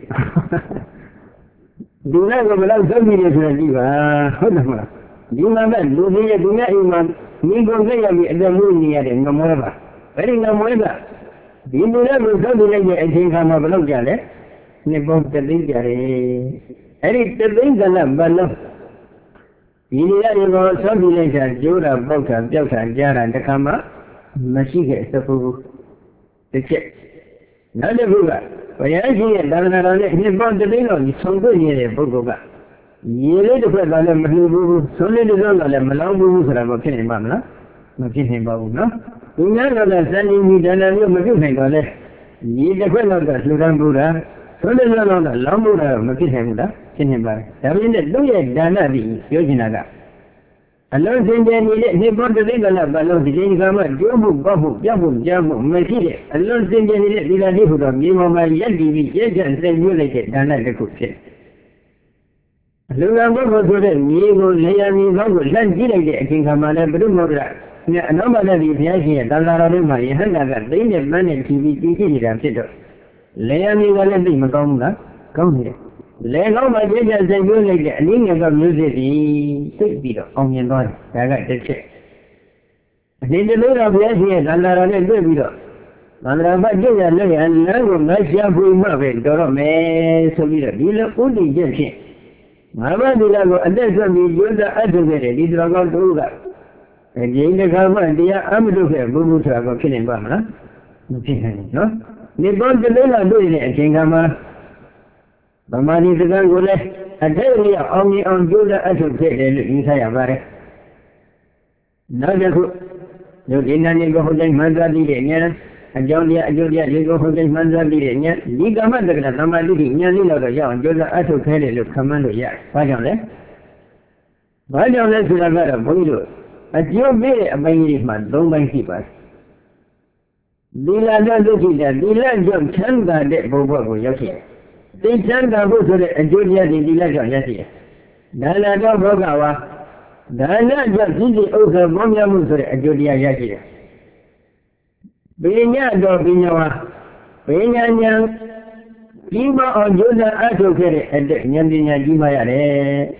A: ဒီလိုကဘယ်လောက်သုတ်ပြီးလဲဆိုတော့ဒီပါဟုတ်တယ်မလား။ဒီမှာကလူကြီးရဲ့သူများအိမ်မှာမိကုန်လက်ရပြီးအတမှုနေရတဲ့ငမွဲပါ။အဲဒီငမွဲကဒီလိုလည်းကိုသုတ်ပြီးလိုက်တဲ့အချိန်ခါမှာဘယ်လောက်ကြာလဲ။နှစ်ပေါင်း3သိန်းကြာတယ်အဲ့ဒီ3သိန်းကလည်းဘယ်လိုဒီနေရာတွေကိုဆောက်ပြီးလိုက်တာကျိုးတာပေါက်တာပျောက်တာကြားတာတခါမှမရှိခဲ့သဘူးတစ်ချက်နောက်တစ်ခုကဘုရားရှင်ရဲ့သာသနာတော်နဲ့နှစ်ပေါင်း3သိန်းလောက်ဆုံးတွေ့နေတဲ့ပုဂ္ဂိုလ်ကရေလေးတစ်ခွက်သာလည်းမလှူဘူးဆုံးလေးတစ်စုံလည်းမလောင်းဘူးဆိုတာမဖြစ်နိုင်ပါမလားမဖြစ်နိုင်ပါဘူးနော်သူများကလည်းစံနေမိဒါနမျိုးမပြုတ်နိုင်တော့လေရေတစ်ခွက်လောက်ကလှူဒန်းဘူးလားဆိုတဲ့ကြောင့်တော့လောင်းဖို့တော့မဖြစ်နိုင်ဘူးလားဖြစ်နေပါတယ်ဒါပေမဲ့သူ့ရဲ့ဒါနတိပြောချင်တာကအလုံးစင်ကြယ်နေတဲ့နှစ်ပေါင်း3သိန်းကလည်းဘာလို့ဒီချိန်ကမှကျိုးမှုပေါ့မှုပြတ်မှုကြားမှုမရှိတဲ့အလုံးစင်ကြယ်နေတဲ့ဒီလာလေးဟိုတော့မြေပေါ်မှာရက်တည်ပြီးရက်ကျန်စိတ်ရွတ်လိုက်တဲ့ဒါနတစ်ခုဖြစ်အလူကပုဂ္ဂိုလ်ဆိုတဲ့မြေကိုလေယာဉ်မြေကောင်းကိုလှမ်းကြည့်လိုက်တဲ့အချိန်ခါမှလည်းဘုရုမောဒရာအနောမတ္တိဘုရားရှင်ရဲ့သာသနာတော်တွေမှာယဟန္တာကသိတဲ့ပန်းနဲ့ဖြီးပြီးတည်ရှိနေတာဖြစ်တော့လေယာဉ်မြေကလည်းသိမကောင်းဘူးလားကောင်းနေတယ်လေကောင်းမှပြည့်ကျစိတ်ပြည့်လိုက်တဲ့အနည်းငယ်ကမျိုးစစ်ပြီးသိပြီးတော့အောင်မြင်သွားတယ်ဒါကတစ်ချက်အဒီတလို့တော့ဘုရားရှင်ရဲ့သန္တာတော်နဲ့တွေ့ပြီးတော့သန္တာဘတ်ကျင့်ရလက်ရလမ်းကိုငါရှာဖွေမှပဲတော်တော့မယ်ဆိုပြီးတော့ဒီလိုဥတည်ချက်ဖြင့်ငါးပါးသီလကိုအသက်ဆက်ပြီးရိုးသားအပ်ထုတ်ခဲ့တယ်ဒီတော်ကောင်းတို့ကအရင်တစ်ခါမှတရားအမထုတ်ခဲ့ဘုရားဆိုတာကဖြစ်နေပါမလားမဖြစ်နိုင်ဘူးနော်ဒီပေါ်တလေးလာတွေ့တဲ့အချိန်ကမှဗမာတိစကားကိုလည်းအထက်ရအောင်မြင်အောင်ကြိုးစားအထုတ်ခဲ့တယ်လို့ယူဆရပါတယ်နောက်တစ်ခုလူဒီနာနေကိုဟုတ်တိုင်းမှန်သွားပြီးတဲ့ဉာဏ်အကြောင်းတရားအကျိုးတရားတွေကိုဟုတ်တိုင်းမှန်သွားပြီးတဲ့ဉာဏ်ဒီကမ္မတက္ကသမာဓိဉာဏ်လေးတော့ရအောင်ကြိုးစားအထုတ်ခဲ့တယ်လို့ခန့်မှန်းလို့ရတယ်။ဘာကြောင့်လဲ။ဘာကြောင့်လဲဆိုတာကတော့ဘုန်းကြီးတို့အကျိုးပေးတဲ့အပိုင်းကြီးမှ3ပိုင်းရှိပါတယ်။ဒီလာတဲ့ဒုက္ခိတဒီလက်ကြောင့်ချမ်းသာတဲ့ဘုရားကိုရောက်ရှိတယ်။သိချမ်းသာဖို့ဆိုတဲ့အကျိုးတရားဒီလက်ကြောင့်ရရှိတယ်။ဒါနတော်ဘောကဝါဒါနကြောင့်ဒီဥစ္စာပေါင်းများမှုဆိုတဲ့အကျိုးတရားရရှိတယ်။ပညာတော်ပညာဝါပညာဉာဏ်ကြီးမအောင်ကြိုးစားအထောက်ခဲ့တဲ့အတက်ဉာဏ်ပညာကြီးမှရတယ်။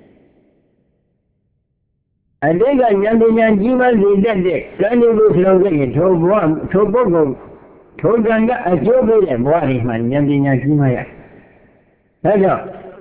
A: အတိတ်ကဉာဏ်ပညာကြီးမှစေတတ်တဲ့ကံဒီကိုဆောင်ခဲ့ရင်ထိုဘဝထိုပုဂ္ဂိုလ်ထိုကံကအကျိုးပေးတဲ့ဘဝတွေမှာဉာဏ်ပညာကြီးမှရ။ဒါကြောင့်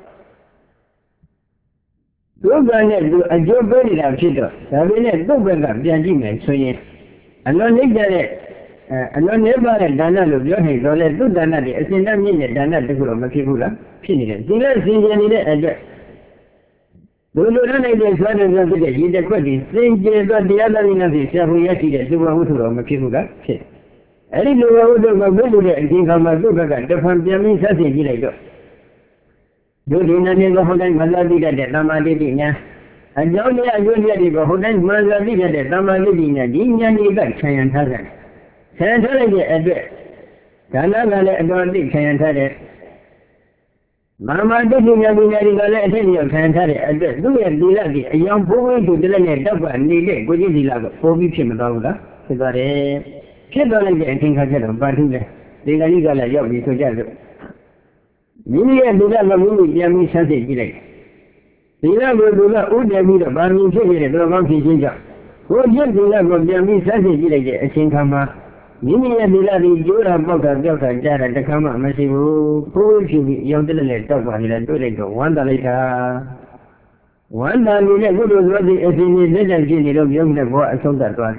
A: ဒုက္ခနဲ့သူအကျိုးပေးနေတာဖြစ်တော့ဒါပေမဲ့သူ့ဘက်ကပြန်ကြည့်မယ်ဆိုရင်အလွန်နှိမ့်တဲ့အလွန်နှိမ့်ပါတဲ့ဒါနလို့ပြောနေတော့လေသူ့ဒါနတွေအစဉ်တည်းမြင့်တဲ့ဒါနတခုတော့မဖြစ်ဘူးလားဖြစ်နေတယ်ဒီလက်စင်ကြယ်နေတဲ့အတွက်ဘုလိုနဲ့တဲ့ဆွမ်းတဲ့ဖြစ်တဲ့ရေတက်ခွက်ဒီစင်ကြယ်သောတရားတော်နဲ့ဖြင့်ဆရာဘုရားရှိတဲ့သုဘဝုထုတော်မဖြစ်ဘူးလားဖြစ် Any lower and think of my book again, the fun Yami says it later. Do you know the Hodan Maladi at Ramadina? And only I will get it, Hodan Maladi at Ramadina, Indian that Cheyenne Hazard. Santa address. Kanala adorned Cheyenne Hazard. Mamma did you have been a Santa address? Do you do a young boy to delegate double and needed good easy love for Vichim Dogla? Kid on the thing I get of Battle. They are legal at your together. Many and do not move Yami Sante Gilek. The love will do not would have been a bargain ticket of Monkey Ginger. What just the love of Yami Sante Gilek, a Sinkama. Many and the love is your Boka Delta Jara, the Kama, Massive, who should be young delegate of one later. One day, we let go to the little genie of young boy, I told that one.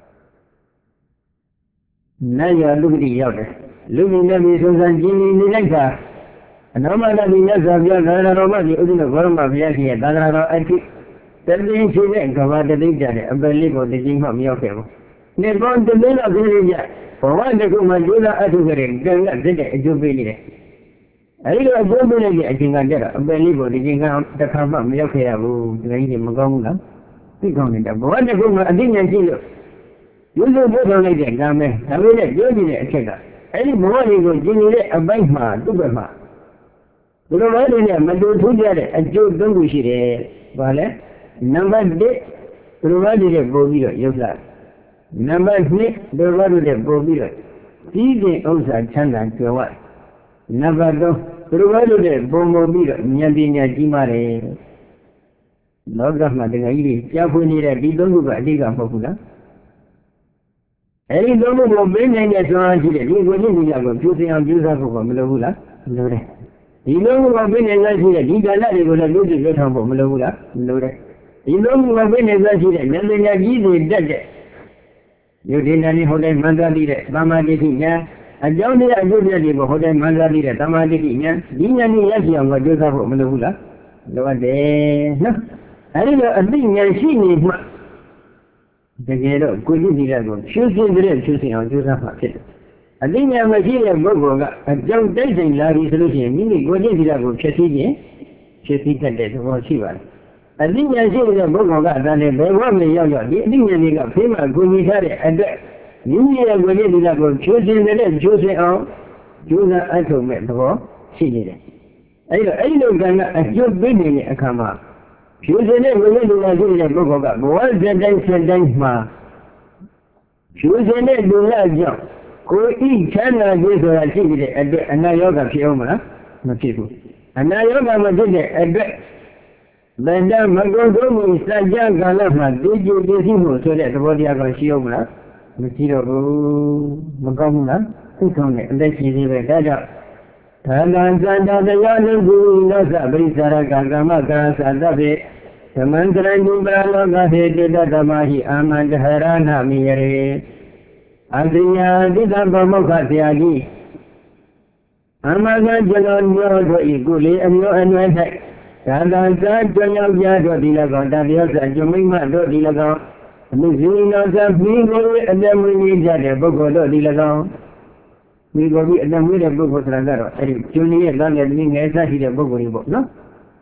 A: Now you are looking at the other. Looking at me, Susan Genie, Nilenka. And no matter the years of your Roma, the Udin of Roma, Yaki, and Dana, I think, that the incident of the leader, a belief of the king of Yokem. They want the middle of the area. For one, the Kumajula Atugarin, then I did a jubilee. I think I jubilee, I think I get a belief of the king of the Kama Yoke, who drained him Magonga. Think on it. But what the Kuma, I didn't see you. You do better like that, Gamme. I will let you be a checker. Any morning will give me a bank man, Duberma. You know what in them, I do together, and you don't wish it. Well, number day, provided a bovio, you flat. Number six, provided a bovio. Easy also Chandan to what? Number two, provided a bombobio, Nyabina Jimare. Lord of Madrid, Japuni, we don't go back, dig up popular. Any number of bringing as long as you go in, choosing on Jusa for Melahula. You know who have been as I see that he got that he was a good get home from Melahula. You know who have been as I see that nothing like easy dead. You didn't any Hoden Mandalita, Mama Dina, and Johnny I good lady for Hoden Mandalita, Tama Dina, Dina Yashi what Jusa for Melahula. No one day. No, I don't know a thing I see is my. The ghetto, good in the level, choosing the real choosing on Joseph. I think I'm a dear Boga, a young dating Larry solution, meaning good in the level, Chessy, Chessy Cadet, or Shiva. I think I see the Boga than a very woman, young, the Indian of him, a good military address. You need a good in the level, choosing the real choosing on Joseph Atomet, or she did it. I don't know, a good building a come up. She was in it with the Boga, was the dance ma. She was in it with that job. Go eat China, this or I see it, and now yoga, Pioma, no people. And now yoga, my dinner, address. Then down, my go to is that young Galama, did you get him so that the body of a Shioma, Machiro, Magomuna, think on it, and then she did that job. Talanzanda the Yalu, Nasa, Brisara, Gagama, Sadabe, the Mandran Nubala, the Damahi, Amand Harana, Mire, Andrea, the Bamokatiagi, Amaga, Jalan, your Iguli, and your and Talanzan, Janel Yado, Dilago, Davios, and Jumima, Dilago, Mizina, Bingo, and then we need that, Bogo, Dilago. We go with them with a book of Ragaro. Junior done a living as I did a book in book, no?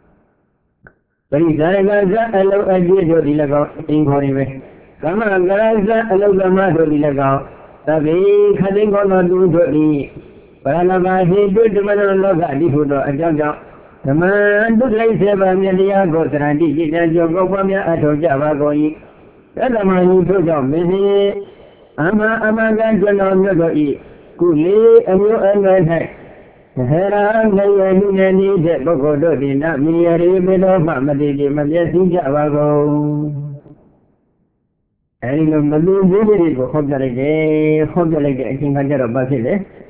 A: But he's a hello, I did your Dilago in Horiwe. Come on, Garaza, hello, Gamato Dilago. The big having on a do to me. But I love my head, good to mother and love, I did a jump out. The man took like 7 million goes and I did as you go from your at Java going. That's a man who took out many. I'm a grandson on your eat. Kuli and you and my head. The hair and the need that Bogo did not mean a ribbon of Mamadi, Majesty Javago. And you know, the moon really hope that I think I get a bucket.